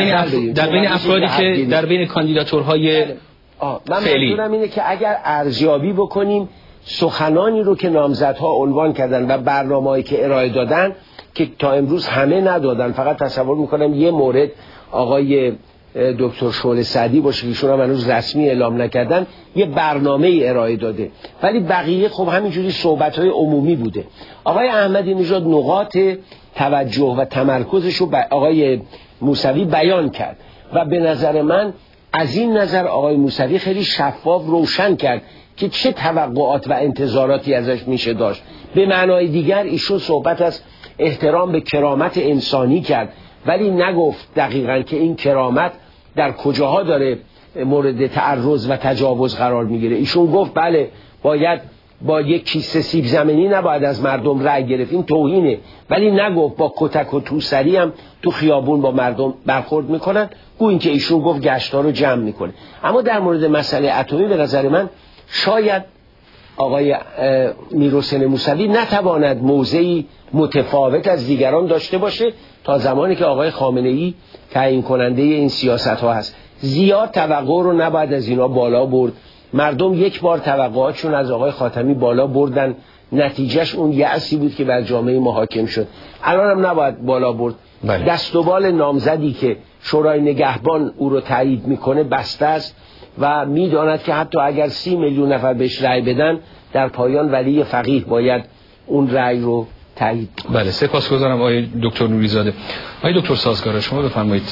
در بین افرادی که در بین کاندیداتورهای من منظورم اینه که اگر ارزیابی بکنیم سخنانی رو که نامزدها عنوان کردن و برنامه‌ای که ارائه دادن که تا امروز همه ندادن، فقط تصور میکنم یه مورد آقای دکتر شعله سعدی باشه که ایشون هم هنوز رسمی اعلام نکردن، یه برنامه ارائه داده، ولی بقیه خب همینجوری صحبت‌های عمومی بوده. آقای احمدی نژاد نقاط توجه و تمرکزش رو آقای موسوی بیان کرد و به نظر من از این نظر آقای موسوی خیلی شفاف روشن کرد که چه توقعات و انتظاراتی ازش میشه داشت. به معنای دیگر ایشون صحبت از احترام به کرامت انسانی کرد، ولی نگفت دقیقاً که این کرامت در کجاها داره مورد تعرض و تجاوز قرار میگیره. ایشون گفت بله باید با یک کیسه سیب زمینی نباید از مردم رأی گرفت، این توهینه، ولی نگفت با کتک و توسری هم تو خیابون با مردم برخورد میکنن، گویا اینکه ایشون گفت گشتا رو جمع میکنه. اما در مورد مسئله اتمی به نظر من شاید آقای میرحسین موسوی نتواند موضعی متفاوت از دیگران داشته باشه تا زمانی که آقای خامنه‌ای تعیین کننده این سیاست ها هست. زیاد توقع رو نباید از اینا بالا برد. مردم یک بار توقعاتشون از آقای خاتمی بالا بردن، نتیجهش اون یأسی بود که بر جامعه ما حاکم شد. الان هم نباید بالا برد. دست و بال نامزدی که شورای نگهبان او رو تایید میکنه بسته است و میداند که حتی اگر 30 میلیون نفر بهش رأی بدن در پایان ولی فقیه باید اون رأی رو تایید. بله سپاسگزارم آقای دکتر نوری‌زاده. آقای دکتر سازگار شما بفرمایید،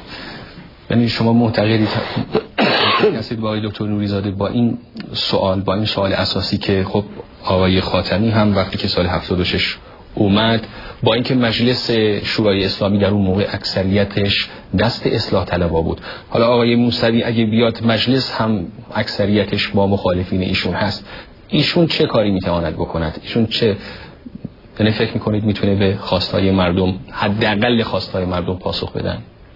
یعنی شما معتقدید هستید با آقای دکتر نوری‌زاده با این سوال اساسی که خب آقای خاتمی هم وقتی که سال 76 اومد با اینکه مجلس شورای اسلامی در اون موقع اکثریتش دست اصلاح طلبا بود، حالا آقای موسوی اگه بیاد مجلس هم اکثریتش با مخالفین ایشون هست، ایشون چه کاری میتواند بکند؟ ایشون چه یعنی فکر میکنید میتونه به خواستهای مردم، حداقل خواستهای مردم پاسخ بدن؟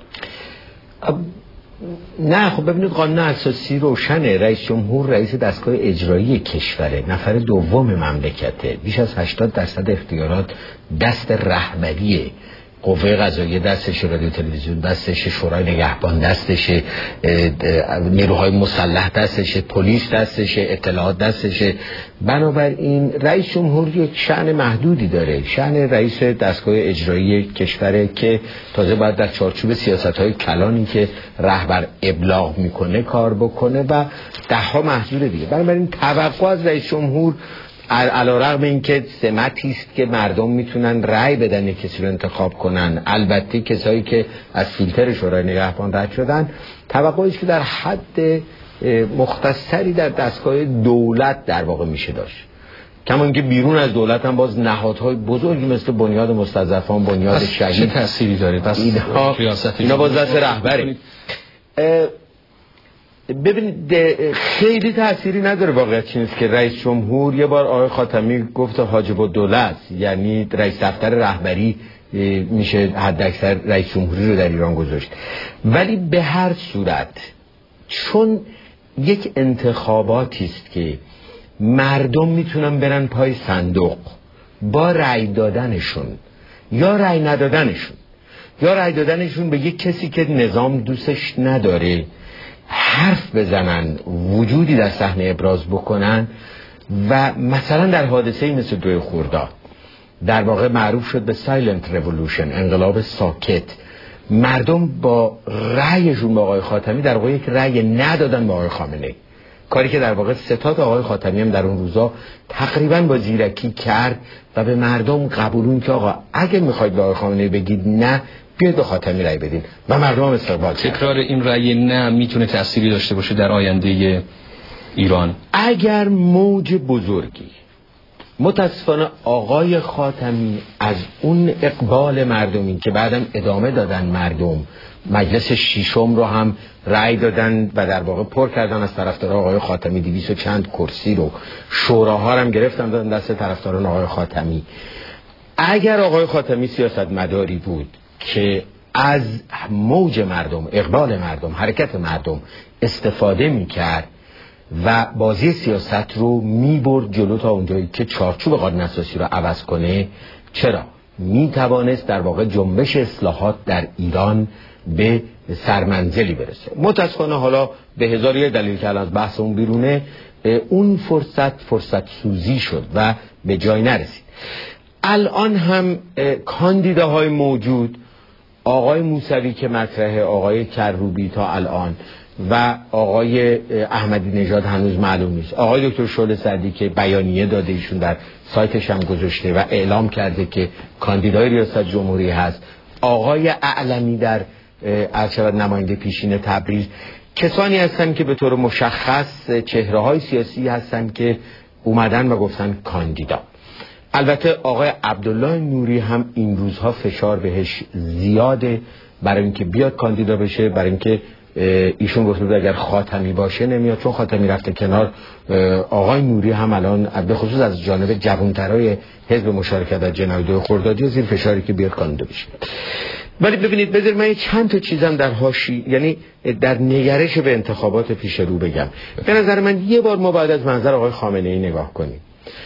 نه خب ببینید قانون اساسی روشنه، رئیس جمهور رئیس دستگاه اجرایی کشوره، نفر دوم مملکته، بیش از 80% اختیارات دست رهبری قوه قضاییه دستشه، رادیو تلویزیون دستشه، شورای نگهبان دستشه، نیروهای مسلح دستشه، پلیس دستشه، اطلاعات دستشه. بنابراین رئیس جمهور یک شأن محدودی داره، شأن رئیس دستگاه اجرایی کشوره که تازه باید در چارچوب سیاست‌های کلانی که رهبر ابلاغ میکنه کار بکنه و ده‌ها محدود دیگه. بنابراین توقع از رئیس جمهور علیرغم اینکه سمتی است که مردم میتونن رأی بدن کسی رو انتخاب کنن، البته کسایی که از فیلتر شورای نگهبان رد شدن، توقعی است که در حد مختصری در دستگاه دولت در واقع میشه داشت. کما اینکه بیرون از دولت هم باز نهادهای بزرگی مثل بنیاد مستضعفان، بنیاد شهید چه تأثیری داره؟ پس اینا باز دست رهبره. ببینید خیلی تأثیری نداره. واقعیت اینه که رئیس جمهور یه بار آقای خاتمی گفت حاجب الدوله، یعنی رئیس دفتر رهبری میشه حداکثر رئیس جمهوری رو در ایران گذاشت. ولی به هر صورت چون یک انتخاباتی است که مردم میتونن برن پای صندوق با رأی دادنشون یا رأی ندادنشون یا رأی دادنشون به یک کسی که نظام دوستش نداره حرف بزنن، وجودی در صحنه ابراز بکنن و مثلا در حادثه‌ای مثل 2 خرداد در واقع معروف شد به سایلنت ریولوشن، انقلاب ساکت، مردم با رأیشون به آقای خاتمی در واقع یک رأی ندادن به آقای خامنه‌ای، کاری که در واقع ستاد آقای خاتمی هم در اون روزا تقریبا با زیرکی کرد و به مردم قبولون که آقا اگه میخواید به آقای خامنه‌ای بگید نه، بیاید به خاتمی رأی بدین و مردم هم استقبال کرد. تکرار این رأی نه میتونه تأثیری داشته باشه در آینده ایران؟ اگر موج بزرگی، متاسفانه آقای خاتمی از اون اقبال مردمی که بعدم ادامه دادن، مردم مجلس ششم رو هم رأی دادن و در واقع پر کردن از طرفداران آقای خاتمی، 200 و چند کرسی رو شوراها هم گرفتن دادن دست طرفداران آقای خاتمی. اگر آقای خاتمی سیاستمداری بود که از موج مردم، اقبال مردم، حرکت مردم استفاده میکرد و بازی سیاست رو میبرد جلو تا اونجایی که چارچوب قانون اساسی رو عوض کنه، چرا؟ میتوانست در واقع جنبش اصلاحات در ایران به سرمنزلی برسه. متاسفانه حالا به هزار یک دلیل که از بحث اون بیرونه، اون فرصت سوزی شد و به جای نرسید. الان هم کاندیداهای موجود، آقای موسوی که مطرحه، آقای کروبی تا الان و آقای احمدی نژاد هنوز معلوم نیست، آقای دکتر شعله سعدی که بیانیه داده، ایشون در سایتش هم گذاشته و اعلام کرده که کاندیدای ریاست جمهوری هست، آقای اعلمی در ارشد نماینده پیشین تبریز، کسانی هستن که به طور مشخص چهره‌های سیاسی هستن که اومدن و گفتن کاندیدا. البته آقای عبدالله نوری هم این روزها فشار بهش زیاده برای اینکه بیاد کاندیدا بشه، برای اینکه ایشون گفته بود اگر خاتمی باشه نمیاد، چون خاتمی رفته کنار. آقای نوری هم الان به خصوص از جانب جوانترای حزب مشارکت در جنای 2 خردادی زیر فشاری که بیاد کاندیدا بشه. ولی ببینید بذار من چند تا چیزم در حاشیه، یعنی در نگرش به انتخابات پیش رو بگم. به نظر من یه بار ما باید از منظر آقای خامنه‌ای نگاه کنیم.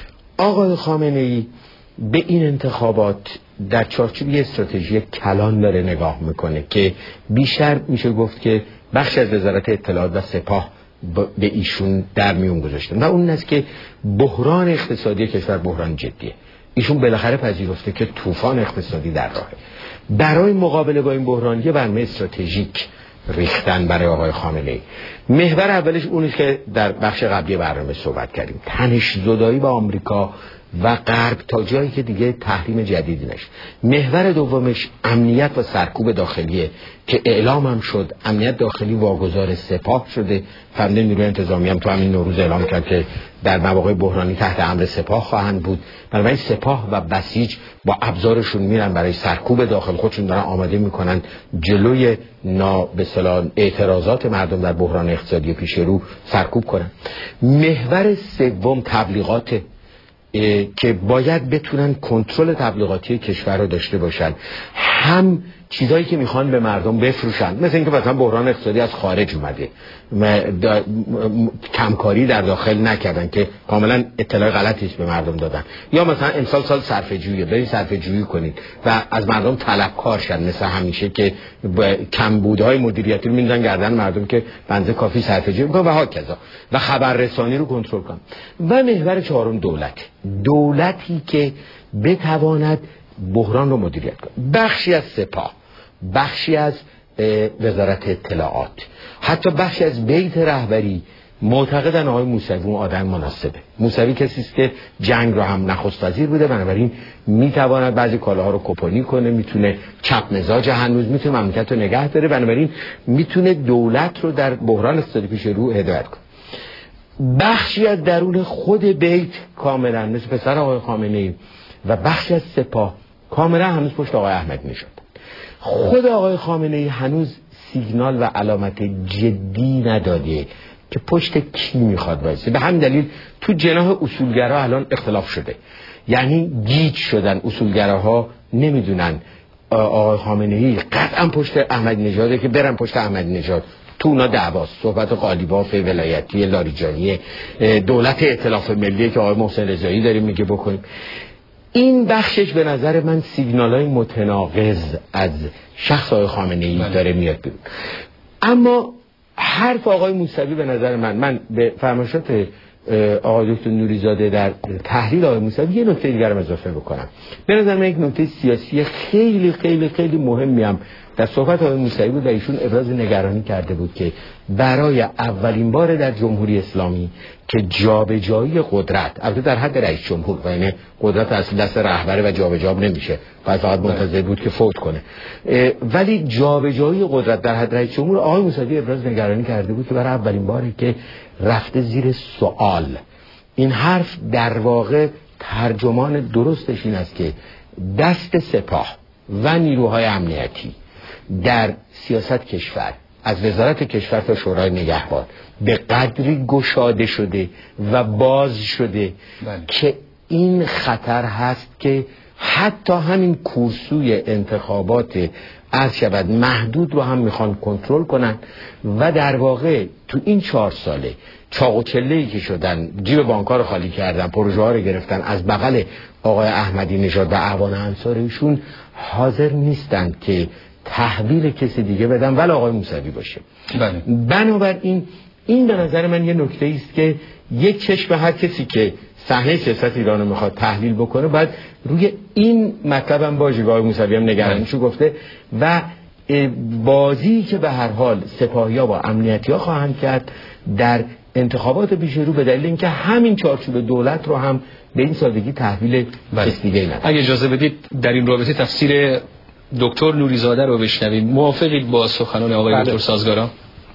آقای خامنه‌ای به این انتخابات در چارچوب یه استراتژی کلان داره نگاه میکنه که بیشتر میشه گفت که بخش از وزارت اطلاعات و سپاه به ایشون در میون گذاشتن و اون است که بحران اقتصادی کشور بحران جدیه. ایشون بالاخره پذیرفته که طوفان اقتصادی در راهه. برای مقابله با این بحران یه برنامه استراتژیک ریختن برای آقای خامنه‌ای. محور اولش اونیست که در بخش قبلی برنامه صحبت کردیم، تنش زدایی با آمریکا و غرب تا جایی که دیگه تحریم جدیدی نشه. محور دومش امنیت و سرکوب داخلیه که اعلام هم شد، امنیت داخلی واگذار سپاه شده. فرمانده نیروی انتظامی هم تو همین نوروز اعلام کرد که در مواقع بحرانی تحت امر سپاه خواهند بود. بنابراین سپاه و بسیج با ابزارشون میرن برای سرکوب داخل، خودشون دارن آماده میکنن جلوی به اصطلاح اعتراضات مردم در بحران اقتصادی پیش رو سرکوب کنن. محور سوم تبلیغات که باید بتونن کنترل تبلیغاتی کشور رو داشته باشن، هم چیزایی که میخوان به مردم بفروشن، مثل اینکه مثلا بحران اقتصادی از خارج اومده، کمکاری در داخل نکردن که کاملا اطلاع غلطی به مردم دادن، یا مثلا امسال سال صرفه‌جوییه، برید صرفه‌جویی کنید و از مردم طلبکار شدن، مثل همیشه که کمبودهای مدیریتی رو میندازن گردن مردم که بنزه کافی صرفه‌جویی کنن و هاکذا، و خبررسانی رو کنترل کنن. و محور چهارم دولتی که بتواند بحران رو مدیریت کنه. بخشی از سپاه، بخشی از وزارت اطلاعات، حتی بخشی از بیت رهبری معتقدن آقای موسوی اون آدم مناسبه. موسوی کسی است که جنگ رو هم نخست وزیر بوده، بنابراین میتواند بعضی کالاها رو کپونی کنه، میتونه چپ مزاج، هنوز میتونه مملکت رو نگه داره، بنابراین میتونه دولت رو در بحران اقتصادی پیش رو هدایت کنه. بخشی از درون خود بیت کاملا مثل پسر آقای خامنه‌ای و بخشی از سپاه کاملا هنوز پشت آقای احمدی نژاد. خود آقای خامنه‌ای هنوز سیگنال و علامت جدی نداده که پشت کی میخواد وایسه. به همین دلیل تو جناح اصولگرا الان اختلاف شده، یعنی گیج شدن اصولگراها، نمیدونن آقای خامنه‌ای قطعا پشت احمدی نژاده که برن پشت احمدی نژاد. تو اونا دعواست، صحبت قالیباف ولایتی لاریجانی، دولت ائتلاف ملی که آقای محسن رضایی داریم میگه بکنیم. این بخشش به نظر من سیگنالای متناقض از شخص آقای خامنه‌ای داره میاد بیرون. اما حرف آقای موسوی به نظر من به فرمایشات آقای دکتر نوریزاده در تحلیل آقای موسوی یه نکته دیگر رو اضافه بکنم. به نظر من یک نکته سیاسی خیلی خیلی خیلی مهمی هم در صحبت آقای موسوی بود و ایشون ابراز نگرانی کرده بود که برای اولین بار در جمهوری اسلامی که جابجایی قدرت، البته در حد رئیس جمهور، و یعنی قدرت اصلا دست رهبر و جابجا نمیشه، فقط منتظر بود که فوت کنه، ولی جابجایی قدرت در حد رئیس جمهور، آقای موسوی ابراز نگرانی کرده بود که برای اولین باره که رفته زیر سوال. این حرف در واقع ترجمان درستش این است که دست سپاه و نیروهای امنیتی در سیاست کشور از وزارت کشور تا شورای نگهبان به قدری گشاده شده و باز شده که این خطر هست که حتی همین کورسوی انتخابات از شود محدود رو هم میخوان کنترل کنن و در واقع تو این 4 ساله چاق و چله‌ای که شدن، جیب بانک‌ها رو خالی کردن، پروژه ها رو گرفتن، از بغل آقای احمدی نژاد و اعوان انصارشون حاضر نیستن که تحویل کسی دیگه بدن ولی آقای موسوی باشه. بنابراین این به نظر من یه نکته است که یک چشم هر کسی که صحنه سیاست ایران رو میخواد تحلیل بکنه باید روی این مطلب هم باشه. آقای موسوی هم نگرانیشو گفته و بازی که به هر حال سپاهی‌ها با امنیتی‌ها خواهند کرد در انتخابات پیش رو، به دلیل اینکه همین چارچوب دولت رو هم به این سادگی تحویل کس دیگه نداره. اگه اجازه بدید در این رابطه تفسیر دکتر نوریزاده رو بشنویم. موافقید با سخنان آقای دکتر سازگارا؟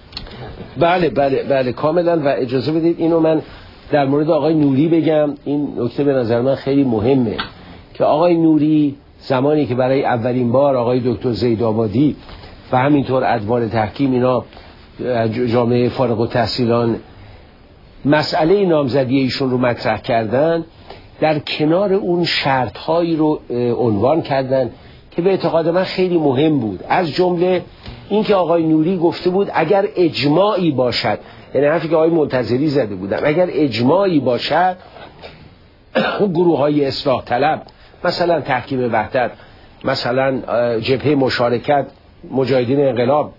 بله کاملا. و اجازه بدید اینو من در مورد آقای نوری بگم. این نکته به نظر من خیلی مهمه که آقای نوری زمانی که برای اولین بار آقای دکتر زیدآبادی و همینطور ادوار تحکیم اینا جامعه فارغ التحصیلان مسئله نامزدی ایشون رو مطرح کردن، در کنار اون شرط‌هایی رو عنوان کردن که به اعتقاد من خیلی مهم بود. از جمله این که آقای نوری گفته بود اگر اجماعی باشد، یعنی حرفی که آقای منتظری زده بودن، اگر اجماعی باشد گروه‌های اصلاح طلب، مثلا تحکیم وحدت، مثلا جبهه مشارکت، مجاهدین انقلاب،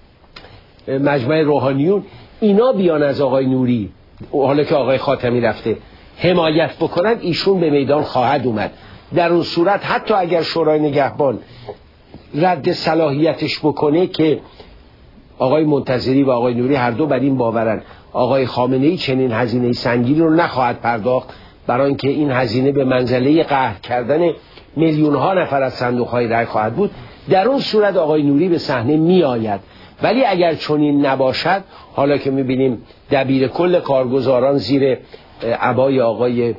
مجمع روحانیون، اینا بیان از آقای نوری، حالا که آقای خاتمی رفته، حمایت بکنن، ایشون به میدان خواهد اومد. در اون صورت حتی اگر شورای نگهبان رد صلاحیتش بکنه که آقای منتظری و آقای نوری هر دو بر این باورن آقای خامنه‌ای چنین هزینه سنگینی رو نخواهد پرداخت، برای اینکه این هزینه به منزله قهر کردن میلیون ها نفر از صندوق‌های رای خواهد بود، در اون صورت آقای نوری به صحنه می آید. ولی اگر چنین نباشد، حالا که می بینیم دبیر کل کارگزاران زیر عبای آقای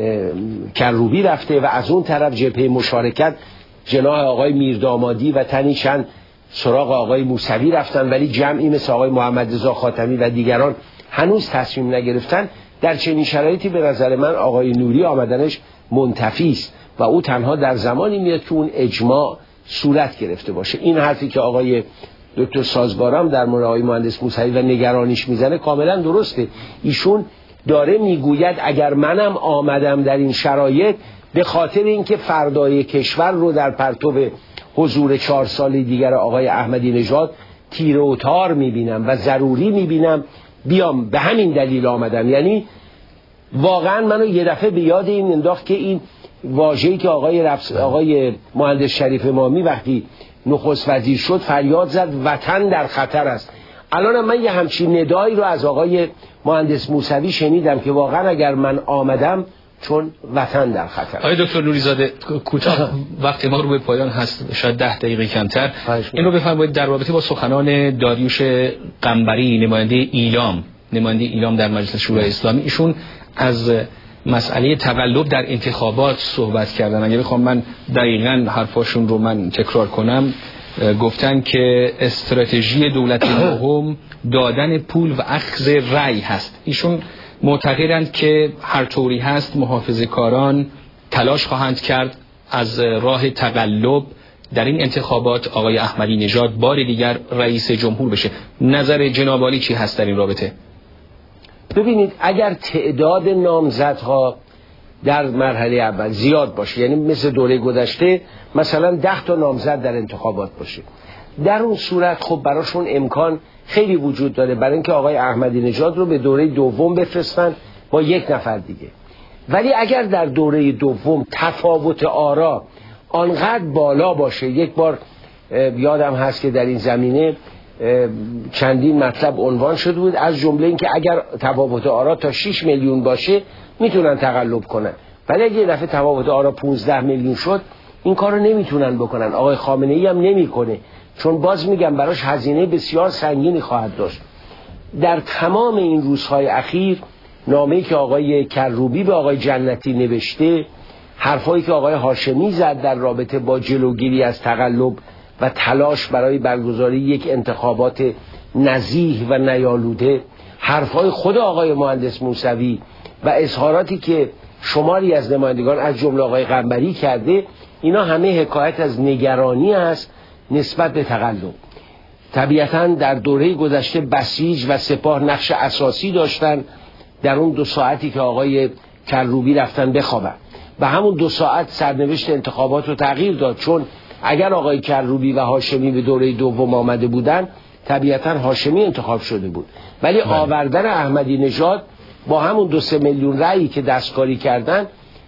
کروبی رفته و از اون طرف جبهه مشارکت جناح آقای میردامادی و تنی چند سراغ آقای موسوی رفتن، ولی جمعی مثل آقای محمد رضا خاتمی و دیگران هنوز تصمیم نگرفتن. در چنین شرایطی به نظر من آقای نوری آمدنش منتفی است و او تنها در زمانی میاد که اون اجماع صورت گرفته باشه. این حرفی که آقای دکتر سازگارم در مورد آقای مهندس موسوی و نگرانیش میزنه کاملا درسته. ایشون داره میگوید اگر منم آمدم در این شرایط به خاطر اینکه فردای کشور رو در پرتو حضور 4 سال دیگر آقای احمدی نژاد تیره و تار میبینم و ضروری میبینم بیام، به همین دلیل آمدم. یعنی واقعا منو یه دفعه به یاد این انداخت که این واژه‌ای که آقای مهندس شریف امامی وقتی نخست وزیر شد فریاد زد وطن در خطر است. الان من یه همچین ندایی رو از آقای مهندس موسوی شنیدم که واقعا اگر من آمدم چون وطن در خطر. آقای دکتر نوریزاده کوتاه، وقت ما رو به پایان هست، شاید 10 دقیقه کمتر، این رو بفرمایید در رابطه با سخنان داریوش قنبری نماینده ایلام نماینده ایران در مجلس شورای اسلامی، ایشون از مسئله تقلب در انتخابات صحبت کردن. اگه بخوام من دقیقاً حرفاشون رو من تکرار کنم، گفتن که استراتژی دولت نهم دادن پول و اخذ رأی هست. ایشون معتقدند که هر طوری هست محافظه‌کاران تلاش خواهند کرد از راه تقلب در این انتخابات آقای احمدی نژاد بار دیگر رئیس جمهور بشه. نظر جناب عالی چی هست در این رابطه؟ ببینید، اگر تعداد نامزدها در مرحله اول زیاد باشه، یعنی مثل دوره گذشته مثلا 10 تا نامزد در انتخابات باشه، در اون صورت خب براشون امکان خیلی وجود داره برای اینکه آقای احمدی نژاد رو به دوره دوم بفرستن با 1 نفر دیگه. ولی اگر در دوره دوم تفاوت آرا آنقدر بالا باشه، یک بار یادم هست که در این زمینه چندین مطلب عنوان شده بود، از جمله این که اگر تفاوت آرا تا 6 میلیون باشه میتونن تقلب کنن، ولی اگه یه دفعه تفاوت آرا 15 میلیون شد این کار رو نمیتونن بکنن. آقای خامنه ای هم نمیکنه، چون باز میگم براش هزینه بسیار سنگینی خواهد داشت. در تمام این روزهای اخیر نامه‌ای که آقای کروبی به آقای جنتی نوشته، حرفایی که آقای هاشمی زد در رابطه با جلوگیری از تقلب و تلاش برای برگزاری یک انتخابات نزیه و نیالوده، حرفای خود آقای مهندس موسوی و اظهاراتی که شماری از نمایندگان از جمله آقای قنبری کرده، اینا همه حکایت از نگرانی است نسبت به تقلب. طبیعتاً در دوره گذشته بسیج و سپاه نقش اساسی داشتن در اون 2 ساعتی که آقای کروبی رفتن بخوابن و همون 2 ساعت سرنوشت انتخابات رو تغییر داد، چون اگر آقای کروبی و هاشمی به دوره دوم آمده بودن طبیعتاً هاشمی انتخاب شده بود، ولی آوردن احمدی نژاد با همون 2-3 میلیون رأیی که دستکاری کردن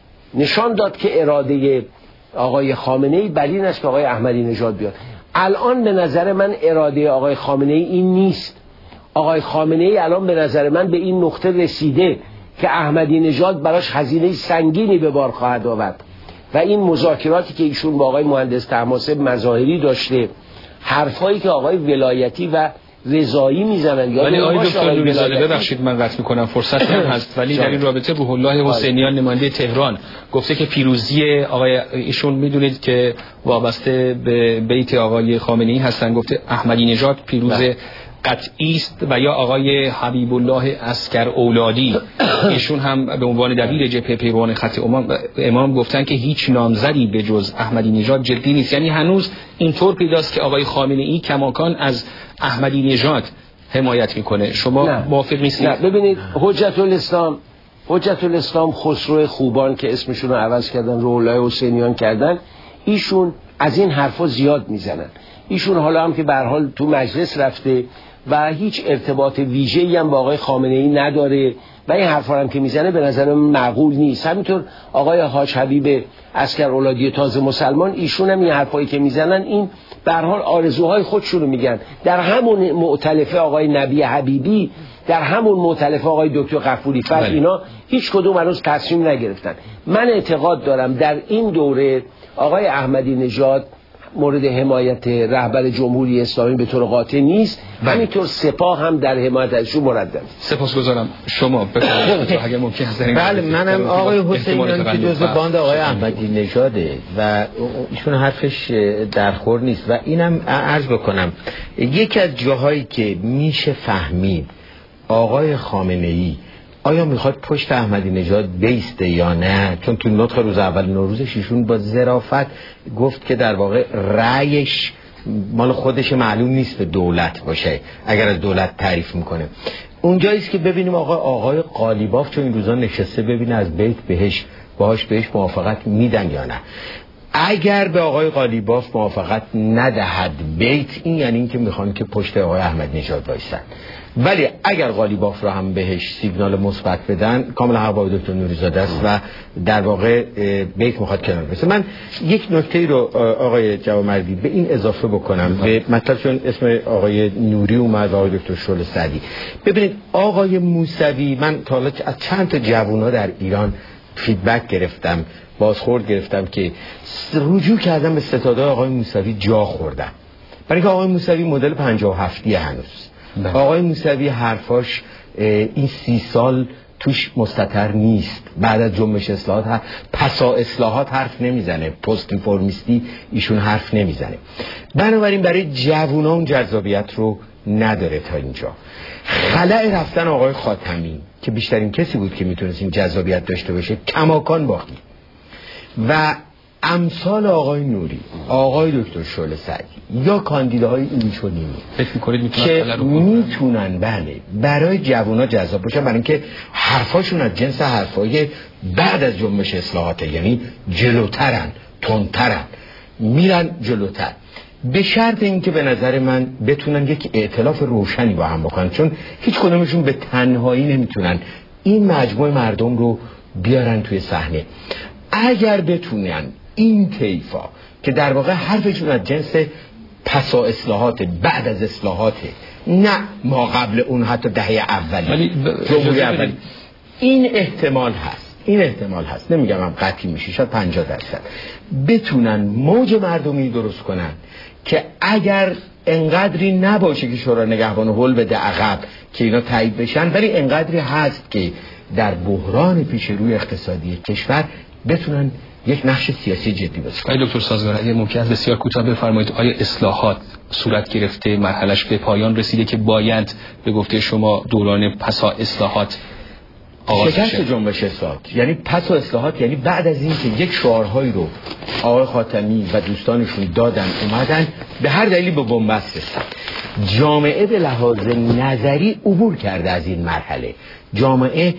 نشان داد که اراده آقای خامنه ای بر این است که آقای احمدی نژاد بیاد. الان به نظر من اراده آقای خامنه ای این نیست. آقای خامنه ای الان به نظر من به این نقطه رسیده که احمدی نژاد براش هزینه سنگینی به بار خواهد آورد و این مذاکراتی که ایشون با آقای مهندس طهماسب مظاهری داشته، حرفایی که آقای ولایتی و رضایی میزنن، ولی آقای دکتر نوری‌زاده ببخشید من قطع میکنم، فرصت هم هست، ولی در این رابطه روح الله حسینیان نماینده تهران گفته که پیروزی آقای ایشون میدونید که وابسته به بیت آقای خامنه‌ای هستن، گفته احمدی نژاد پیروز قطعی است و یا آقای حبیب الله عسکر اولادی ایشون هم به عنوان دبیر جبهه پیروان خط امام گفتن که هیچ نامزدی به جز احمدی نژاد جدی نیست. یعنی هنوز اینطور پیداست که آقای خامنه ای کماکان از احمدی نژاد حمایت میکنه. شما موافق نیستید؟ نه، ببینید حجت الاسلام خسرو خوبان که اسمشون رو عوض کردن روح الله حسینیان کردن، ایشون از این حرفا زیاد میزنن. ایشون حالا هم که به هر حال تو مجلس رفته و هیچ ارتباط ویژه‌ای هم با آقای خامنه‌ای نداره و این حرفا هم که میزنه به نظر من معقول نیست. همینطور آقای حاج حبیب عسکر اولادی تازه مسلمان، ایشون هم این حرفایی که میزنن این به هر حال آرزوهای خودشونو میگن. در همون مؤتلفه آقای نبی حبیبی، در همون مؤتلفه آقای دکتر غفوری فر، اینا هیچ کدوم هنوز تصمیم نگرفتن. من اعتقاد دارم در این دوره آقای احمدی نژاد مورد حمایت رهبر جمهوری اسلامی به طور قاطع نیست، همینطور سپاه هم در حمایت ازشون مردد. سپاسگزارم. شما بفرمایید اگر ممکن است. بله، منم آقای حسینیان که جزء باند آقای احمدی نژاده و ایشون حرفش درخور نیست و اینم عرض بکنم یکی از جاهایی که میشه فهمید آقای خامنه ای آیا میخواد پشت احمدی نژاد بیسته یا نه، چون تو نطق روز اول نوروزش ایشون با ظرافت گفت که در واقع رأیش مال خودش معلوم نیست به دولت باشه اگر از دولت تعریف میکنه. اونجاییست که ببینیم آقای قالیباف چون این روزا نشسته ببینه از بیت باهاش بهش موافقت میدن یا نه. اگر به آقای قالیباف موافقت ندهد بیت، این یعنی این که میخوان که پشت آقای احمدی نژاد بایستن، ولی اگر قالیباف را هم بهش سیگنال مثبت بدن کاملا حق با دکتر نوری‌زاده است و در واقع بیت میخواد کنار برسه. من یک نکته رو آقای جوامردی به این اضافه بکنم به مطلب، چون اسم آقای نوری اومد و آقای دکتر شل سعدی. ببینید آقای موسوی، من تا حالا از چند تا جوونا در ایران فیدبک گرفتم، بازخورد گرفتم که رجوع کردن به ستاده آقای موسوی جا خوردن، برای که آقای موسوی مدل 57 هنوز. آقای موسوی حرفاش این 30 سال توش مستتر نیست. بعد از جنبش اصلاحات پسا اصلاحات حرف نمیزنه، پست اینفورمیستی ایشون حرف نمیزنه. بنابراین برای جوانان جذابیت رو نداره تا اینجا. خلأ رفتن آقای خاتمی که بیشترین کسی بود که میتونست این جذابیت داشته باشه کماکان باقی و امثال آقای نوری، آقای دکتر شعله سعدی یا کاندیداهای اینچنینی فکر می‌کنید که میتونن بله برای جوونا جذاب باشن، برای اینکه حرفاشون از جنس حرفای بعد از جنبش اصلاحاته، یعنی جلوترن، تندترن، میرن جلوتر، به شرط اینکه به نظر من بتونن یک ائتلاف روشنی با هم بکنن، چون هیچ کدومشون به تنهایی نمیتونن این مجموعه مردم رو بیارن توی صحنه. اگر بتونن این طیفا که در واقع حرفشون از جنس پسا اصلاحات، بعد از اصلاحاته، نه ما قبل اون، حتی دهه اولی جمهوری اولی، این احتمال هست، نمیگم هم قطعی میشه، شاید 50% بتونن موج مردمی درست کنن که اگر انقدری نباشه که شورای نگهبان هول بده عقب که اینا تایید بشن، ولی انقدری هست که در بحران پیش روی اقتصادی کشور بتونن یک نقش سیاسی جدی بازی کنن. دکتر سازگار اگه ممکن است بسیار کوتاه بفرمایید، آیا اصلاحات صورت گرفته، مرحله‌اش به پایان رسیده که باید به گفته شما دوران پسا اصلاحات شکست جنبش اصلاحات، یعنی پس اصلاحات، یعنی بعد از این که یک شعارهایی رو آقای خاتمی و دوستانشون دادن اومدن به هر دلیلی به بنبست رسید، جامعه به لحاظ نظری عبور کرده از این مرحله، جامعه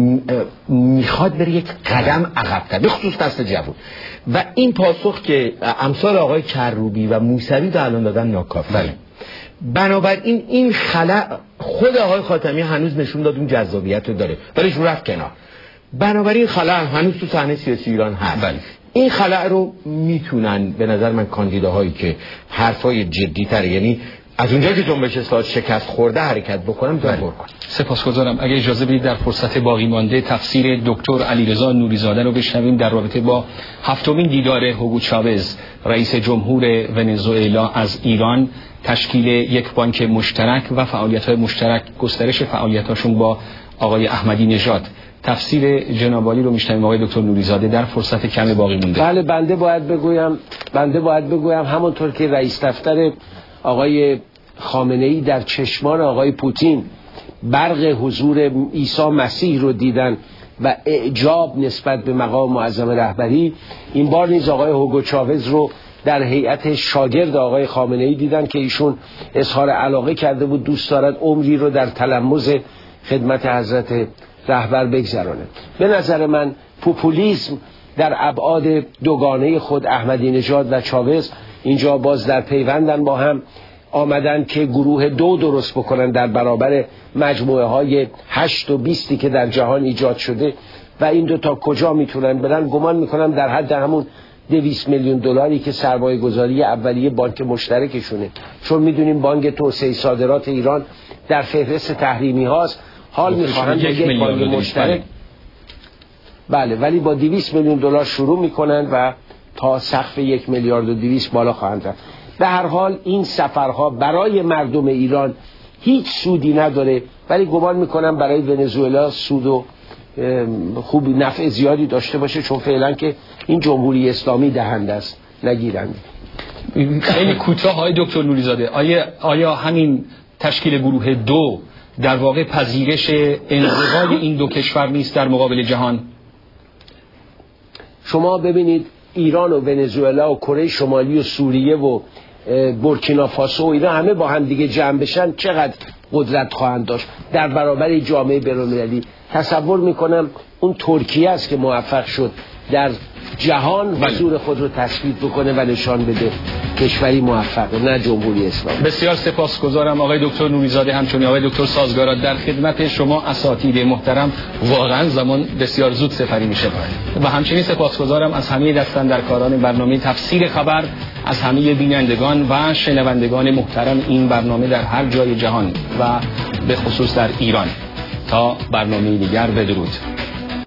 میخواد بره یک قدم عقب‌تر، به خصوص دست جوان، و این پاسخ که امثال آقای کروبی و موسوی رو الان دادن ناکافیه. بنابراین این خلأ خود آقای خاتمی هنوز نشون داد اون جذابیت رو داره، ولی رو رفت کنار. بنابراین خلأ هنوز تو صحنه سیاسی ایران هست. این خلأ رو میتونن به نظر من کاندیداهایی که حرفای جدی تره، یعنی از اونجا که جنبش اصلاحات شکست خورده حرکت بکنم میتونن بکنن. سپاسگزارم. اگه اجازه بدید در فرصت باقی مانده تفسیر دکتر علیرضا نوریزاده رو بشنویم در رابطه با 7مین دیدار هوگو چاوز رئیس جمهور ونزوئلا از ایران، تشکیل یک بانک مشترک و فعالیت‌های مشترک، گسترش فعالیت‌هاشون با آقای احمدی نژاد. تفسیر جناب عالی رو میشنویم آقای دکتر نوریزاده در فرصت کم باقی مونده. بله، بنده باید بگویم همونطور که رئیس دفتر آقای خامنه‌ای در چشمان آقای پوتین برق حضور عیسی مسیح رو دیدن و اعجاب نسبت به مقام معظم رهبری، این بار نیز آقای هوگو چاوز رو در هیئت شاگرد آقای خامنه‌ای دیدن که ایشون اظهار علاقه کرده بود دوست دارد عمری رو در تلمذ خدمت حضرت رهبر بگذرانه. به نظر من پوپولیسم در ابعاد دوگانه خود احمدی نژاد و چاوز اینجا باز در پیوندن با هم، آمدن که گروه دو درست بکنن در برابر مجموعه های 8 و 20 که در جهان ایجاد شده و این دوتا کجا میتونن برن. گمان میکنم در حد همون 200 میلیون دلاری که سرمایه گذاری اولیه بانک مشترکشونه، چون میدونیم بانک توسعه صادرات ایران در فهرست تحریمی هاست، حال میخواهند یک بانک مشترک بله، ولی با 200 میلیون دلار شروع میکنن و تا سقف 1 میلیارد و 200 بالا خواهند رفت. به هر حال این سفرها برای مردم ایران هیچ سودی نداره، ولی گمان میکنم برای ونزوئلا سود و خوب نفع زیادی داشته باشه، چون فعلا که این جمهوری اسلامی دهنده است نگیرنده. خیلی کوتاه های دکتر نوریزاده، آیا همین تشکیل گروه دو در واقع پذیرش انزوای این دو کشور نیست در مقابل جهان؟ شما ببینید ایران و ونزوئلا و کره شمالی و سوریه و بورکینافاسو و اینا همه با هم دیگه جمع بشن چقدر قدرت خواهند داشت در برابر جامعه بین‌المللی. تصور میکنم اون ترکیه است که موفق شد در جهان حضور خود رو تثبیت بکنه و نشان بده کشوری موفقه، نه جمهوری اسلامی. بسیار سپاسگزارم آقای دکتر نوریزاده، همچنین آقای دکتر سازگارا. در خدمت شما اساتید محترم، واقعا زمان بسیار زود سپری میشه و همچنین سپاسگزارم از همه دستاندرکاران برنامه تفسیر خبر، از همه بینندگان و شنوندگان محترم این برنامه در هر جای جهان و به خصوص در ایران. تا برنامه دیگر، بدرود.